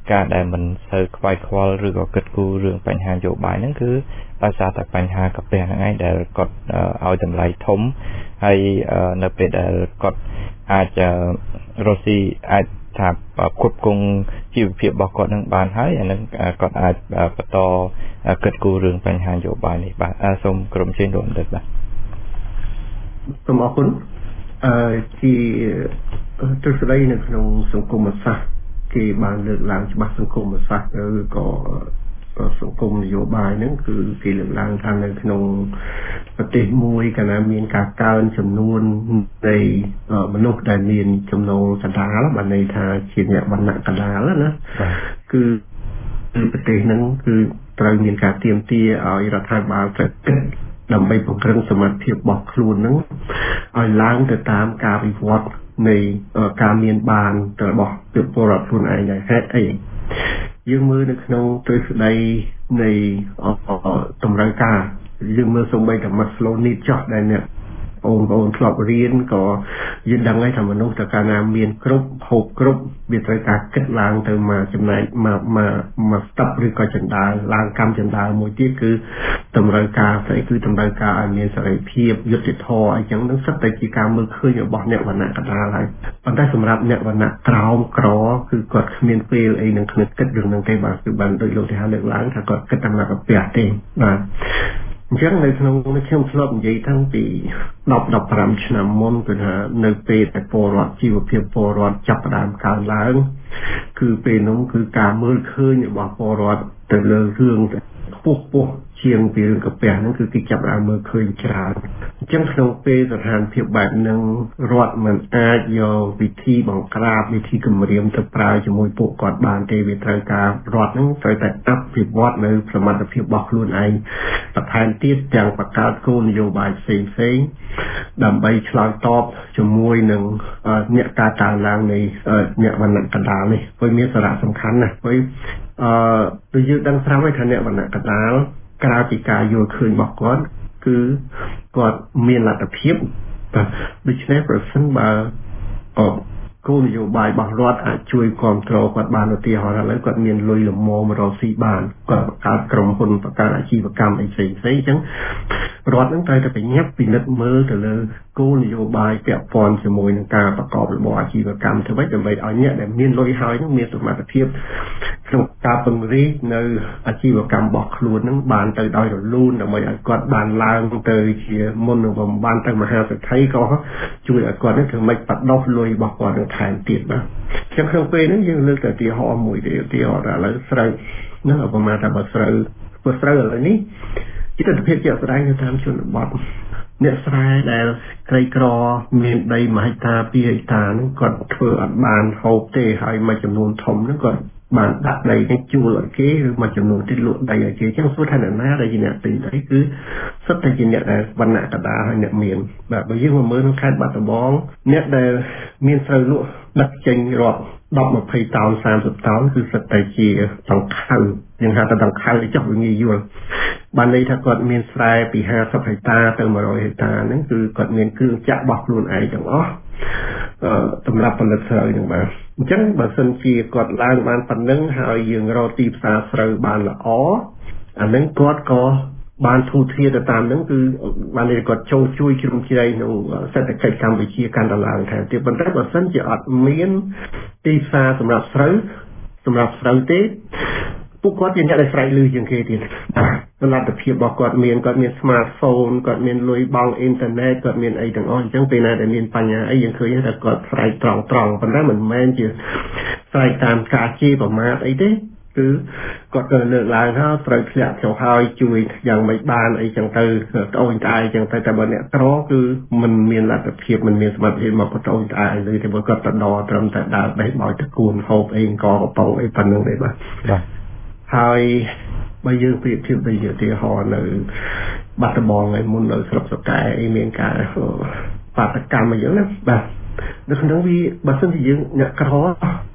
ការដែលមិនសូវខ្វាយខ្វល់ឬក៏គិតគូររឿងបញ្ហានយោបាយហ្នឹងគឺដោយសារតែបញ្ហាកាពះហ្នឹងឯងដែលគាត់ឲ្យតម្លៃធំហើយនៅពេលដែលគាត់អាចរស់ស៊ីអាចថាគ្រប់គ្រងជីវភាពរបស់គាត់នឹងបានហើយអានឹងគាត់អាចបន្តគិតគូររឿងបញ្ហានយោបាយនេះបាទសូមក្រុមជើងលោកអន្តរបាទសូមអរគុណអឺជាទស្សនវិជ្ជានៅក្នុងសង្គមសាស្ត្រគេបានលើកឡើងច្បាស់សង្គមសាស្ត្រឬក៏សង្គមនយោបាយហ្នឹងគឺគេលើកឡើងថានៅក្នុងប្រទេសមួយកាលណាមានការកើនចំនួននៃមនុស្សដែលមានចំណូលកណ្ដាលបានន័យថាជាអ្នកវណ្ណៈកណ្ដាលណាគឺប្រទេសហ្នឹងគឺត្រូវមានការទាមទារឲ្យរដ្ឋាភិបាលត្រូវគិតដើម្បីពង្រឹងសមត្ថភាពរបស់ខ្លួនហ្នឹងឲ្យឡើងទៅតាមការវិវត្តនៃការមានបានរបស់ពលរដ្ឋខ្លួនឯងដែរហេតុអីយើងមើលនៅក្នុងទ្រឹស្ដីនៃតម្រូវការយើងមើលសូម្បីតែ Maslow need ចោះដែលអ្នកបងប្អូនធ្លាប់រៀនក៏យើងដឹងហើយថាមនុស្សតើកាលណាមានគ្រប់ហូបគ្រប់វាត្រូវការគិតឡើងទៅមកចំណែកមកមកមកស្ទប់ឬក៏ចណ្ដាលឡើងកម្មចណ្ដាលមួយទៀតគឺតម្រូវការស្អីគឺតម្រូវការឲ្យមានសេរីភាពយុត្តិធម៌អីចឹងនឹងសិតតែជាការមើលឃើញរបស់អ្នកវណ្ណៈកណ្ដាលហើយប៉ុន្តែសម្រាប់អ្នកវណ្ណៈក្រោមក្រគឺគាត់គ្មានពេលអីនឹងគិតគិតរឿងហ្នឹងទេបាទគឺបានដូចលោកថាលើកឡើងថាគាត់គិតតែមកកាពះទេបាទអញ្ចឹងនៅក្នុងខ្ញុំធ្លាប់និយាយតាំងពីដប់ដប់ប្រាំឆ្នាំមុនគឺថានៅពេលតែពលរដ្ឋជីវភាពពលរដ្ឋចាប់ផ្ដើមកើនឡើងគឺពេលនោះគឺការមើលឃើញរបស់ពលរដ្ឋទៅលើរឿងខ្ពស់ខ្ពស់ជាងពីរឿងកាពះហ្នឹងគឺគេចាប់ដើមមើលឃើញច្រើនអញ្ចឹងក្នុងពេលស្ថានភាពបែបហ្នឹងរដ្ឋមិនអាចយកវិធីបង្ក្រាបវិធីគម្រាមទៅប្រើជាមួយពួកគាត់បានទេវាត្រូវការរដ្ឋហ្នឹងត្រូវតែអភិវឌ្ឍនៅសមត្ថភាពរបស់ខ្លួនឯងបន្ថែមទៀតទាំងបង្កើតគោលនយោបាយផ្សេងផ្សេងដើម្បីឆ្លើយតបជាមួយនឹងអ្នកការកើនឡើងនៃអ្នកវណ្ណៈកណ្ដាលនេះវាមានសារៈសំខាន់ណាស់ព្រោះអឺដូចយើងដឹងស្រាប់ហើយថាអ្នកវណ្ណៈកណ្ដាលក្រៅពីការយល់ឃើញរបស់គាត់គឺគាត់មានលទ្ធភាពបាទដូច្នេះប្រសិនបើអគោលនយោបាយរបស់រដ្ឋអាចជួយគ្រប់គ្រងគាត់បានឧទាហរណ៍ឥឡូវគាត់មានលុយលមមរកស៊ីបានគាត់បង្កើតក្រុមហ៊ុនបង្កើតអាជីវកម្មអីផ្សេងផ្សេងអញ្ចឹងរដ្ឋនឹងត្រូវតែបញ្ញាប់ពិនិត្យមើលទៅលើគោលនយោបាយពាក់ព័ន្ធជាមួយនឹងការប្រកបរបរអាជីវកម្មធ្វើម៉េចដើម្បីឲ្យអ្នកដែលមានលុយហើយនឹងមានសមត្ថភាពក្នុងការពង្រីកនៅអាជីវកម្មរបស់ខ្លួននឹងបានទៅដោយរលូនដើម្បីឲ្យគាត់បានឡើងទៅជាមុននឹងបានទៅមហាសេដ្ឋីក៏ជួយឲ្យគាត់នឹងធ្វើម៉េចបដោះលុយរបស់គាត់នឹងថែមទៀតបាទចឹងក្នុងពេលហ្នឹងយើងលើកទៅឧទាហរណ៍មួយទេឧទាហរណ៍ថាឥឡូវស្រូវហ្នឹងឧបមាថាបើស្រូវបើស្រូវឥឡូវនេះជាទស្សនវិជ្ជាស្ដែងនៅតាមជនបទអ្នកស្រែដែលក្រីក្រមានដីមួយហិកតាពីរហិកតាហ្នឹងគាត់ធ្វើអត់បានហូបទេហើយមួយចំនួនធំហ្នឹងគាត់បានដាក់ដីនេះជួលឲ្យគេឬមួយចំនួនទៀតលក់ដីឲ្យគេអញ្ចឹងសួរថាអ្នកណាដែលជាអ្នកទិញដីគឺសុទ្ធតែជាអ្នកដែលវណ្ណៈកណ្ដាលហើយអ្នកមានបាទបើយើងមកមើលក្នុងខេត្តបាត់ដំបងអ្នកដែលមានស្រូវលក់ដឹកចេញរាប់ដប់ยี่สิบតោនសាមសិបតោនគឺសុទ្ធតែជាដង្ខៅយើងហៅថាដង្ខៅចុះវាងាយយល់បានន័យថាគាត់មានស្រែពីห้าสิบហិកតាទៅmột trămហិកតាហ្នឹងគឺគាត់មានគ្រឿងចាក់របស់ខ្លួនឯងទាំងអស់អឺសម្រាប់ផលិតស្រូវហ្នឹងបាទអញ្ចឹងបើសិនជាគាត់ឡើងបានប៉ុណ្ណឹងហើយយើងរកទីផ្សារស្រូវបានល្អអាហ្នឹងគាត់ក៏បានធូរធារទៅតាមហ្នឹងគឺបានន័យគាត់ចូលជួយជ្រោមជ្រែងក្នុងសេដ្ឋកិច្ចកម្ពុជាកាន់តែឡើងថែមទៀតប៉ុន្តែបើសិនជាអត់មានទីផ្សារសម្រាប់ស្រូវសម្រាប់ស្រូវទេពួកគាត់ជាអ្នកដែលស្រែកលឺជាងគេទៀតលទ្ធភាពរបស់គាត់មានគាត់មាន smartphone គាត់មានលុយបង់អ៊ីនធឺណិតគាត់មានអីទាំងអស់អញ្ចឹងពេលណាដែលមានបញ្ហាអីយើងឃើញថាគាត់ស្រែកត្រង់ត្រង់ប៉ុន្តែមិនមែនជាស្រែកតាមការជេរប្រមាថអីទេគឺគាត់ក៏លើកឡើងថាត្រូវធ្លាក់ចុះហើយជួយយ៉ាងមិនបានអីចឹងទៅត្អូញត្អែចឹងទៅតែបើអ្នកក្រគឺមិនមានលទ្ធភាពមិនមានសមត្ថភាពមកត្អូញត្អែអីទេតែបើគាត់ទៅដល់ត្រឹមតែដើរបេះបោចតគួនហូបអីកកំប៉ុងអីប៉ុណ្្នឹងទេបាទបាទហើយបើយើងប្រៀបធៀបទៅជាឧទាហរណ៍នៅបាត់ដំបងឯមុននៅស្រុកសកែអីមានការបាតកម្មអីចឹងណាបាទនៅក្នុងវាបើសិនជាយើងអ្នកក្រ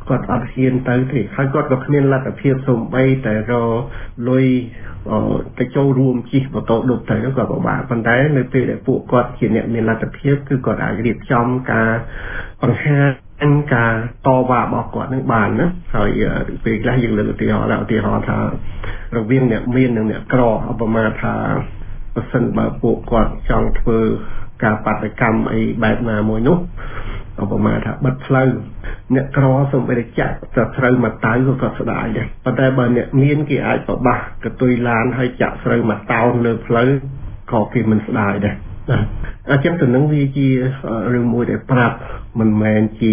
គាត់អត់ហ៊ានទៅទេហើយគាត់ក៏គ្មានលទ្ធភាពសូម្បីតែរលុយទៅចូលរួមជិះម៉ូតូឌុបទៅក៏ពិបាកប៉ុន្តែនៅពេលដែលពួកគាត់ជាអ្នកមានលទ្ធភាពគឺគាត់អាចរៀបចំការបង្ហាញការតវ៉ារបស់គាត់នឹងបានណាហើយពេលខ្លះយើងលើកឧទាហរណ៍ឧទាហរណ៍ថារវាងអ្នកមាននិងអ្នកក្រឧបមាថាបើសិនបើពួកគាត់ចង់ធ្វើការបាតកម្មអីបែបណាមួយនោះឧបមាថាបិទផ្លូវអ្នកក្រសូម្បីតែចាក់ទៅស្រូវមកតៅក៏គាត់ស្ដាយដែរប៉ុន្តែបើអ្នកមានគេអាចប្របាស់កតុយឡានហើយចាក់ស្រូវមកតោនលើផ្លូវក៏គេមិនស្ដាយដែរណាអញ្ចឹងទៅនឹងវាជារឿងមួយដែលប្រាប់មិនមែនជា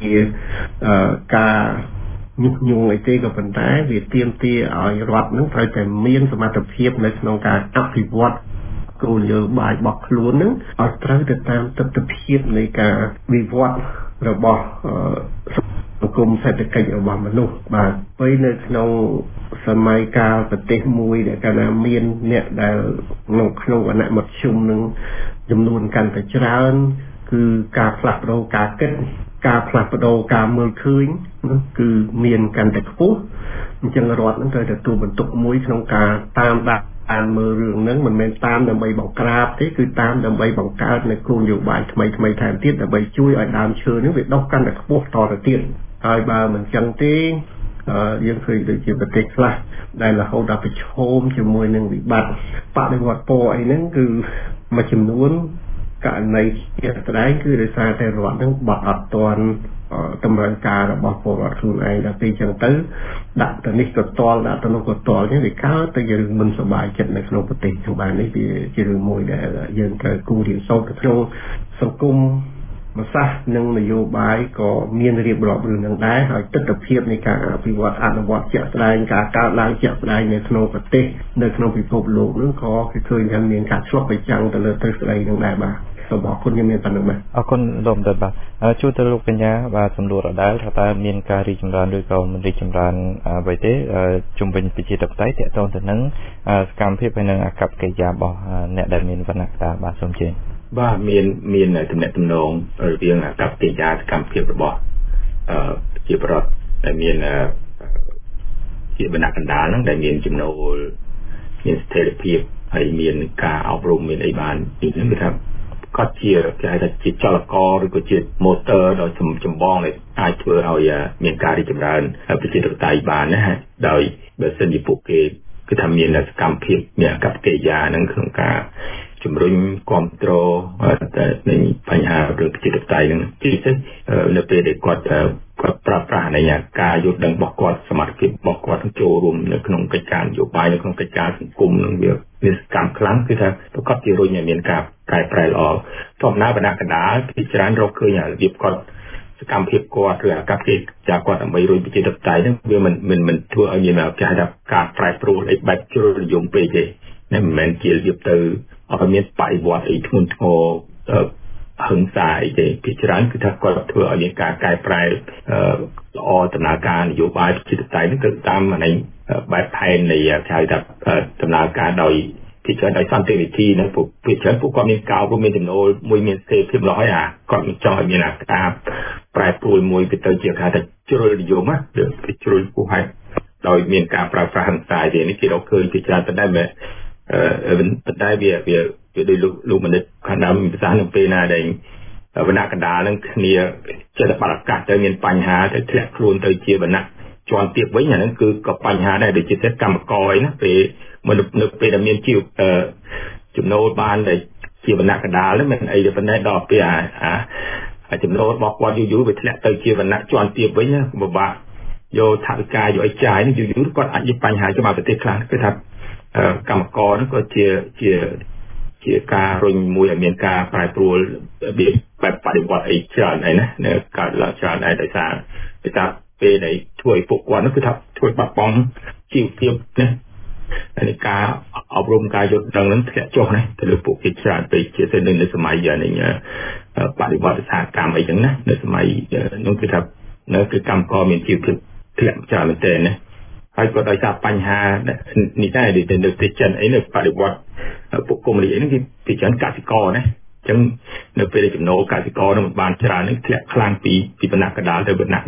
ការញុះញង់អីទេក៏ប៉ុន្តែវាទាមទារឲ្យរដ្ឋនឹងត្រូវតែមានសមត្ថភាពនៅក្នុងការអភិវឌ្ឍគោលនយោបាយរបស់ខ្លួននឹងឲ្យត្រូវទៅតាមទិដ្ឋភាពនៃការវិវត្តរបស់សង្គមសេដ្ឋកិច្ចរបស់មនុស្សបាទពេលនៅក្នុងសម័យកាលប្រទេសមួយដែលកាលណាមានអ្នកដែលក្នុងក្នុងវណ្ណៈមធ្យមនឹងចំនួនកាន់តែច្រើនគឺការផ្លាស់ប្ដូរការគិតការផ្លាស់ប្ដូរការមើលឃើញគឺមានកាន់តែខ្ពស់អញ្ចឹងរដ្ឋនឹងត្រូវទទួលបន្ទុកមួយក្នុងការតាមដានតាមមើលរឿងហ្នឹងមិនមែនតាមដើម្បីបង្ក្រាបទេគឺតាមដើម្បីបង្កើតនៅគោលនយោបាយថ្មីថ្មីថែមទៀតដើម្បីជួយឲ្យដើមឈើហ្នឹងវាដុះកាន់តែខ្ពស់តទៅទៀតហើយបើមិនចឹងទេយើងឃើញដូចជាប្រទេសខ្លះដែលរហូតដល់ប្រឈមជាមួយនឹងវិបត្តិបដិវត្តពណ៌អីហ្នឹងគឺមួយចំនួនករណីជាក់ស្ដែងគឺដោយសារតែរដ្ឋហ្នឹងបាត់អត់ទាន់តម្រូវការរបស់ពលរដ្ឋខ្លួនឯងដល់ពេលចឹងទៅដាក់ទៅនេះក៏តល់ដាក់ទៅនោះក៏តល់ចឹងវាកើតទៅជារឿងមិនសប្បាយចិត្តនៅក្នុងប្រទេសទាំងបាននេះវាជារឿងមួយដែលយើងត្រូវគូរៀនសូត្រទៅក្នុងសង្គមសាស្ត្រនិងនយោបាយក៏មានរៀបរាប់រឿងនឹងដែរហើយទស្សនវិជ្ជានៃការអភិវឌ្ឍអនុវត្តជាក់ស្ដែងការកើតឡើងជាក់ស្ដែងនៅក្នុងប្រទេសនៅក្នុងពិភពលោកនឹងក៏គឺឃើញថាមានការឆ្លុះបញ្ចាំងទៅលើទស្សនវិជ្ជានឹងដែរបាទសូមអរគុណខ្ញុំមានប៉ុណ្្នឹងបាទអរគុណលោកមន្ត្រីបាទជួបទៅលោកកញ្ញាបាទសំណួរដដែលថាតើមានការរីកចម្រើនឬក៏មិនរីកចម្រើនអ្វីទេជំវិញប្រជាធិបតេយ្យតកតងទៅនឹងសកម្មភាពហើយនិងអកប្បកិរិយារបស់អ្នកដែលមានវណ្ណៈកណ្ដាលបាទសូមជឿបាទមានមានទំនាក់ទំនងរវាងអកប្បកិរិយាសកម្មភាពរបស់អឺជាប្រវត្តិដែលមានជាវណ្ណៈកណ្ដាលហ្នឹងដែលមានចំណូលមានស្ថិរភាពហើយមានការអប់រំមានអីបាននេះគឺថាគាត់ជាគេហៅថាជាចលករឬក៏ជា motor ដ៏ចម្បងដែលអាចធ្វើឲ្យមានការរីកចម្រើនប្រជាធិបតេយ្យបានណាដោយបើសិនជាពួកគេគឺថាមានសកម្មភាពមានអកប្បកិរិយានឹងក្នុងការជំរុញគ្រប់គ្រងតែនឹងបញ្ហារឿងប្រជាធិបតេយ្យនឹងជាពិសេសនៅពេលដែលគាត់គាត់ប្រើប្រាស់នៃការយល់ដឹងរបស់គាត់សមត្ថភាពរបស់គាត់ចូលរួមនៅក្នុងកិច្ចការនយោបាយនៅក្នុងកិច្ចការសង្គមនឹងវាមានសកម្មខ្លាំងគឺថាប្រកបជារុញឲ្យមានការកែប្រែល្អធម្មតាបណ្ដាកណ្ដាលពីច្រើនរកឃើញរបៀបគាត់សកម្មភាពគាត់ឬអកប្បកិរិយាគាត់ដើម្បីរុញប្រជាធិបតេយ្យនឹងវាមិនមិនមិនធ្វើឲ្យមានការថាការប្រែប្រួលអីបែបជ្រុលនិយមពេកទេមិនមែនជារបៀបទៅឲ្យមានបរិវត្តអីធ្ងន់ធ្ងរហឹង្សាអីទេពីច្រើនគឺថាគាត់ធ្វើឲ្យមានការកែប្រែល្អដំណើរការនយោបាយប្រជាធិបតេយ្យនឹងទៅតាមអានេះបែបផែននៃគេហៅថាដំណើរការដោយពីច្រើនដោយសន្តិវិធីនៅពីច្រើនពួកគាត់មានកោពួកមានចំណូលមួយមានស្ថិរភាពល្អហើយអាគាត់មិនចង់ឲ្យមានអាការប្រែប្រួលមួយទៅទៅជាគេថាជ្រុលនិយមណាគឺជ្រុលពោះហើយដោយមានការប្រើប្រាស់ហិង្សាទេនេះគេរកឃើញពីច្រើនតែដែរអឺប៉ុន្តែវាវាវាដោយលោកលោកមនិតខាងដើមមានប្រសាសន៍នៅពេលណាដែលវណ្ណៈកណ្ដាលនឹងគ្នាចិត្តបរិកាសទៅមានបញ្ហាទៅធ្លាក់ខ្លួនទៅជាវណ្ណៈជាន់ទាបវិញអាហ្នឹងគឺក៏បញ្ហាដែរដូចជាសិទ្ធិកម្មករអីណាពេលមនុស្សនៅពេលដែលមានជីវចំណូលបានដែលជាវណ្ណៈកណ្ដាលហ្នឹងមិនអីទេប៉ុន្តែដល់ពេលអាអាចំណូលរបស់គាត់យូរយូរវាធ្លាក់ទៅជាវណ្ណៈជាន់ទាបវិញណាពិបាកយកថវិកាយកឲ្យចាយនេះយូរយូរគាត់អាចមានបញ្ហាច្បាប់ប្រទេសខ្លះគឺថាកម្មករហ្នឹងក៏ជាជាជាការរុញមួយឲ្យមានការប្រែប្រួលរបៀបបែបបដិវត្តអីច្រើនអីណានៅកើតឡើងច្រើនដែរដោយសារដោយសារពេលដែលធ្វើឲ្យពួកគាត់នោះគឺថាធ្វើបាត់បង់ជីវភាពណាហើយការអប់រំការយល់ដឹងនឹងធ្លាក់ចុះណាទៅលើពួកគេច្រើនពេកជាទៅនៅសម័យនេះបដិវត្តសហកម្មអីចឹងណានៅសម័យនោះគឺថានៅគឺកម្មករមានជីវភាពធ្លាក់ច្រើនមែនទែនណាហើយក៏ដោយសារបញ្ហានេះដែរដែលនៅប្រទេសចិនអីនៅបដិវត្តពួកកុម្មុយនីសអីហ្នឹងគឺពីច្រើនកសិករណាអញ្ចឹងនៅពេលដែលចំណូលកសិករនឹងបានច្រើននឹងធ្លាក់ខ្លាំងពីពីវណ្ណៈកណ្ដាលទៅវណ្ណៈ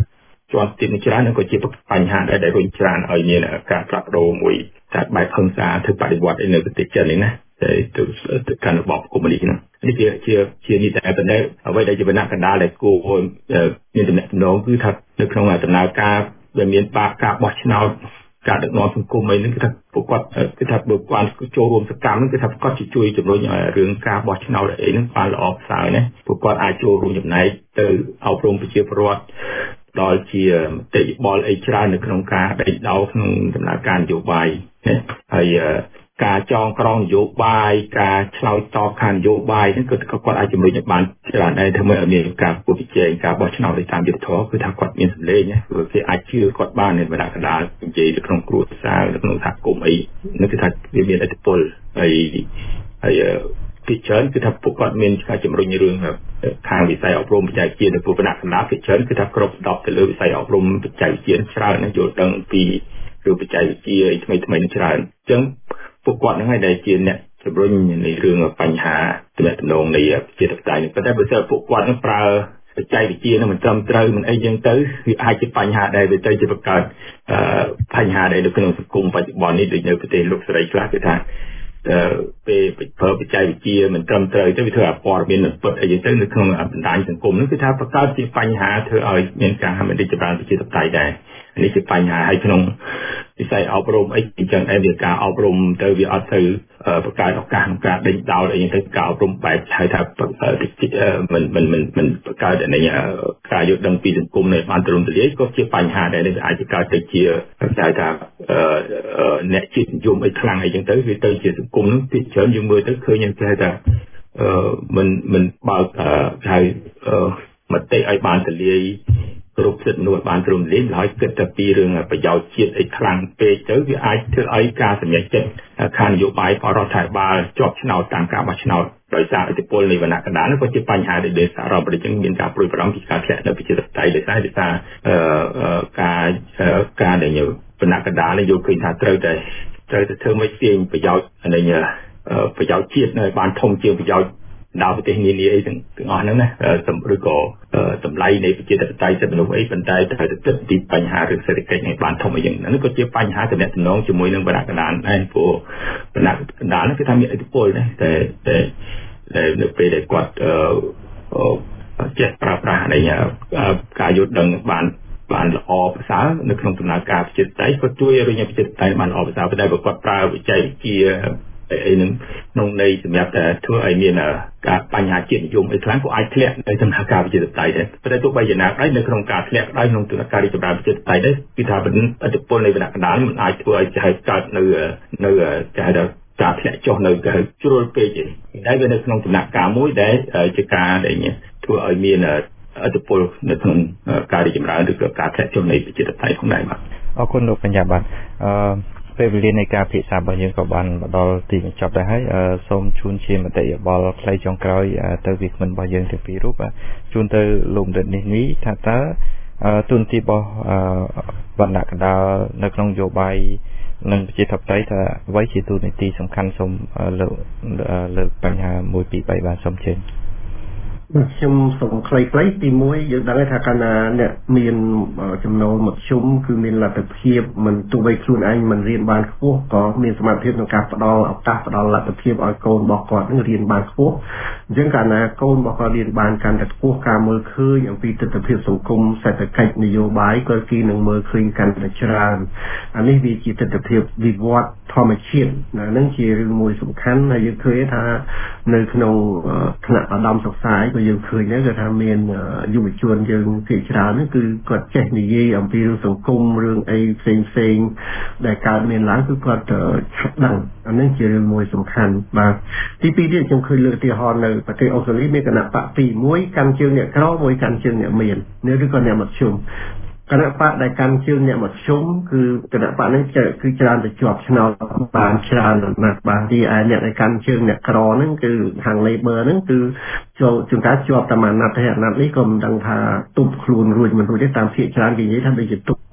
ជាន់ទៀតច្រើននឹងក៏ជាបញ្ហាដែលរុញច្រានឲ្យមានការផ្លាស់ប្ដូរមួយថាបែបហិង្សាធ្វើបដិវត្តនៅប្រទេសចិននេះណាទៅទៅកាន់របបកុម្មុយនីសហ្នឹងនេះជាជាជានេះតែប៉ុន្តែអ្វីដែលជាបណ្ណាកណ្ដាលដែលគួរមានតំណែងតំណងគឺថានៅក្នុងដំណើរការដែលមានបាការបោះឆ្នោតការដឹកនាំសង្គមអីហ្នឹងគឺថាពួកគាត់គឺថាបើគាត់ចូលរួមសកម្មហ្នឹងគឺថាគាត់ជាជួយជំរុញឲ្យរឿងការបោះឆ្នោតអីហ្នឹងបានល្អប្រសើរណាពួកគាត់អាចចូលរួមចំណែកទៅអប់រំប្រជាពលរដ្ឋដល់ជាមតិយោបល់អីច្រើននៅក្នុងការដេញដោលក្នុងដំណើរការនយោបាយណាហើយការចងក្រងនយោបាយការឆ្លើយតបខាងនយោបាយហ្នឹងគឺគាត់អាចជំរុញឲ្យបានច្រើនដែរធ្វើឲ្យមានការពុះពិជែងការបោះឆ្នោតទៅតាមយុទ្ធធម៌គឺថាគាត់មានសម្លេងណាព្រោះគេអាចជឿគាត់បាននៅបណ្ដាកណ្ដាលនិយាយទៅក្នុងគ្រួសារនៅក្នុងសហគមន៍អីនោះគឺថាវាមានឥទ្ធិពលហើយហើយពីច្រើនគឺថាពួកគាត់មានការជំរុញរឿងខាងវិស័យអប់រំបច្ចេកវិទ្យានៅពួកបណ្ដាកណ្ដាលពីច្រើនគឺថាគ្រប់ស្ដប់ទៅលើវិស័យអប់រំបច្ចេកវិទ្យាច្រើនណាយល់ដឹងពីរឿងបច្ចេកវិទ្យាថ្មីថ្មីច្រើនអញ្ចឹងពួកគាត់ហ្នឹងហើយដែលជាអ្នកជំរុញនៃរឿងបញ្ហាទំនាក់ទំនងនៃប្រជាធិបតេយ្យនេះប៉ុន្តែបើសិនពួកគាត់នឹងប្រើបច្ចេកវិទ្យានឹងមិនត្រឹមត្រូវមិនអីចឹងទៅវាអាចជាបញ្ហាដែលវាទៅជាបង្កើតបញ្ហាដែលនៅក្នុងសង្គមបច្ចុប្បន្ននេះដូចនៅប្រទេសលោកសេរីខ្លះគឺថាពេលប្រើបច្ចេកវិទ្យាមិនត្រឹមត្រូវទៅវាធ្វើឲ្យព័ត៌មានមិនពិតអីចឹងទៅនៅក្នុងបណ្ដាញសង្គមនោះគឺថាបង្កើតជាបញ្ហាធ្វើឲ្យមានការមិនរីកចម្រើនប្រជាធិបតេយ្យដែរនេះជាបញ្ហាហើយក្នុងវិស័យអប់រំអីអញ្ចឹងឯវាការអប់រំទៅវាអត់ទៅបង្កើតឱកាសក្នុងការដេញដោលអីចឹងទៅការអប់រំបែបហៅថាមិនមិនមិនមិនបង្កើតអានេះការយល់ដឹងពីសង្គមនៅបានទូលំទូលាយក៏ជាបញ្ហាដែរដែលអាចจะកើតទៅជាហៅថាអ្នកជាតិនិយមអីខ្លាំងអីចឹងទៅវាទៅជាសង្គមនោះពីច្រើនយើងមើលទៅឃើញយ៉ាងគេថាមិនមិនបើកហៅមតិឲ្យបានទូលាយគ្រប់សិទ្ធិមនុស្សបានទ្រង់លេងហើយគិតតែពីរឿងប្រយោជន៍ជាតិអីខ្លាំងពេកទៅវាអាចធ្វើឲ្យការសម្រេចចិត្តខាងនយោបាយបរដ្ឋាភិបាលជាប់ឆ្នោតតាមការបោះឆ្នោតដោយសារឥទ្ធិពលនៃវណ្ណៈកណ្ដាលនោះក៏ជាបញ្ហាដែលសហរដ្ឋអាមេរិកមានការព្រួយបារម្ភពីការធ្លាក់នៅប្រជាធិបតេយ្យដោយសារដោយសារការការដែលវណ្ណៈកណ្ដាលនេះយកឃើញថាត្រូវតែត្រូវតែធ្វើមិនទាញប្រយោជន៍នៃប្រយោជន៍ជាតិនៅបានធំជាងប្រយោជន៍ដល់ប្រទេសនានាអីទាំងទាំងអស់ហ្នឹងណាឬក៏តម្លៃនៃប្រជាធិបតេយ្យសិទ្ធិមនុស្សអីប៉ុន្តែត្រូវតែគិតពីបញ្ហារឿងសេដ្ឋកិច្ចនេះបានធំអីយ៉ាងហ្នឹងក៏ជាបញ្ហាតំណែងតំណងជាមួយនឹងបណ្ដាកណ្ដាលដែរព្រោះបណ្ដាកណ្ដាលហ្នឹងគឺថាមានឥទ្ធិពលណាតែតែនៅពេលដែលគាត់ចេះប្រើប្រាស់នៃការយល់ដឹងបានបានល្អប្រសើរនៅក្នុងដំណើរការប្រជាធិបតេយ្យក៏ជួយឲ្យប្រជាធិបតេយ្យបានល្អប្រសើរប៉ុន្តែបើគាត់ប្រើបច្ចេកវិទ្យាអីនឹងក្នុងន័យសម្រាប់តែធ្វើឲ្យមានការបញ្ហាជាតិនិយមអីខ្លាំងក៏អាចធ្លាក់នៅដំណើរការប្រជាធិបតេយ្យដែរប៉ុន្តែទោះបីយ៉ាងណាក៏ដោយនៅក្នុងការធ្លាក់ក៏ដោយក្នុងដំណើរការរីកចម្រើនប្រជាធិបតេយ្យដែរគឺថាឥទ្ធិពលនៃវណ្ណៈកណ្ដាលមិនអាចធ្វើឲ្យចែកកើតនៅនៅចែកការធ្លាក់ចុះនៅកៅជ្រុលពេកទេតែវានៅក្នុងដំណាក់កាលមួយដែលជាការដែលធ្វើឲ្យមានឥទ្ធិពលនៅក្នុងការរីកចម្រើនឬក៏ការធ្លាក់ចុះនៃប្រជាធិបតេយ្យផងដែរបាទអរគុណលោកបញ្ញាបាទអឺពេលវេលានៃការពិភាក្សារបស់យើងក៏បានមកដល់ទីបញ្ចប់ដែរហើយសូមជូនជាមតិយោបល់ខ្លីចុងក្រោយទៅវាគ្មិនរបស់យើងទាំងពីររូបជូនទៅលោកបណ្ឌិតនេះនេះថាតើទូនទីរបស់វណ្ណៈកណ្ដាលនៅក្នុងនយោបាយនិងប្រជាធិបតេយ្យថាអ្វីជាទូនីតិសំខាន់សូមលើកលើកបញ្ហាមួយពីរបីបានសូមជើញខ្ញុំសូមខ្លីៗទីមួយយើងដឹងថាកាលណាអ្នកមានចំណូលមធ្យមគឺមានលទ្ធភាពមិនទោះបីខ្លួនឯងមិនរៀនបានខ្ពស់ក៏មានសមត្ថភាពក្នុងការផ្ដល់ឱកាសផ្ដល់លទ្ធភាពឲ្យកូនរបស់គាត់នឹងរៀនបានខ្ពស់អញ្ចឹងកាលណាកូនរបស់គាត់រៀនបានកាន់តែខ្ពស់ការមើលឃើញអំពីទស្សនវិជ្ជាសង្គមសេដ្ឋកិច្ចនយោបាយក៏គេនឹងមើលឃើញកាន់តែច្រើនអានេះវាជាទស្សនវិជ្ជាវិវត្តធម្មជាតិហ្នឹងជារឿងមួយសំខាន់ហើយយើងឃើញថានៅក្នុងថ្នាក់ឧត្តមសិក្សាយើងឃើញដែរថាមានយុវជនយើងភាគច្រើនហ្នឹងគឺគាត់ចេះនិយាយអំពីរឿងសង្គមរឿងអីផ្សេងផ្សេងដែលកើតមានឡើងគឺគាត់ឆាប់ដឹងអានេះជារឿងមួយសំខាន់បាទទីពីរទៀតខ្ញុំឃើញលើកឧទាហរណ៍នៅប្រទេសអូស្ត្រាលីមានគណៈបកពីរមួយកាន់ជើងអ្នកក្រមួយកាន់ជើងអ្នកមានឬក៏អ្នកមធ្យមគណៈបកដែលកាន់ជើងអ្នកមធ្យមគឺគណៈបកនេះគឺច្រើនទៅជាប់ឆ្នោតបានច្រើនណាស់បាទទីឯអ្នកដែលកាន់ជើងអ្នកក្រហ្នឹងគឺខាង Labor ហ្នឹងគឺចូលជួនកាលជាប់តែមួយអាណត្តិទេអាណត្តិនេះក៏មិនដឹងថាទប់ខ្លួនរួចមិនរួចទេតាមភាគច្រើនគេនិយាយថាវាជាទប់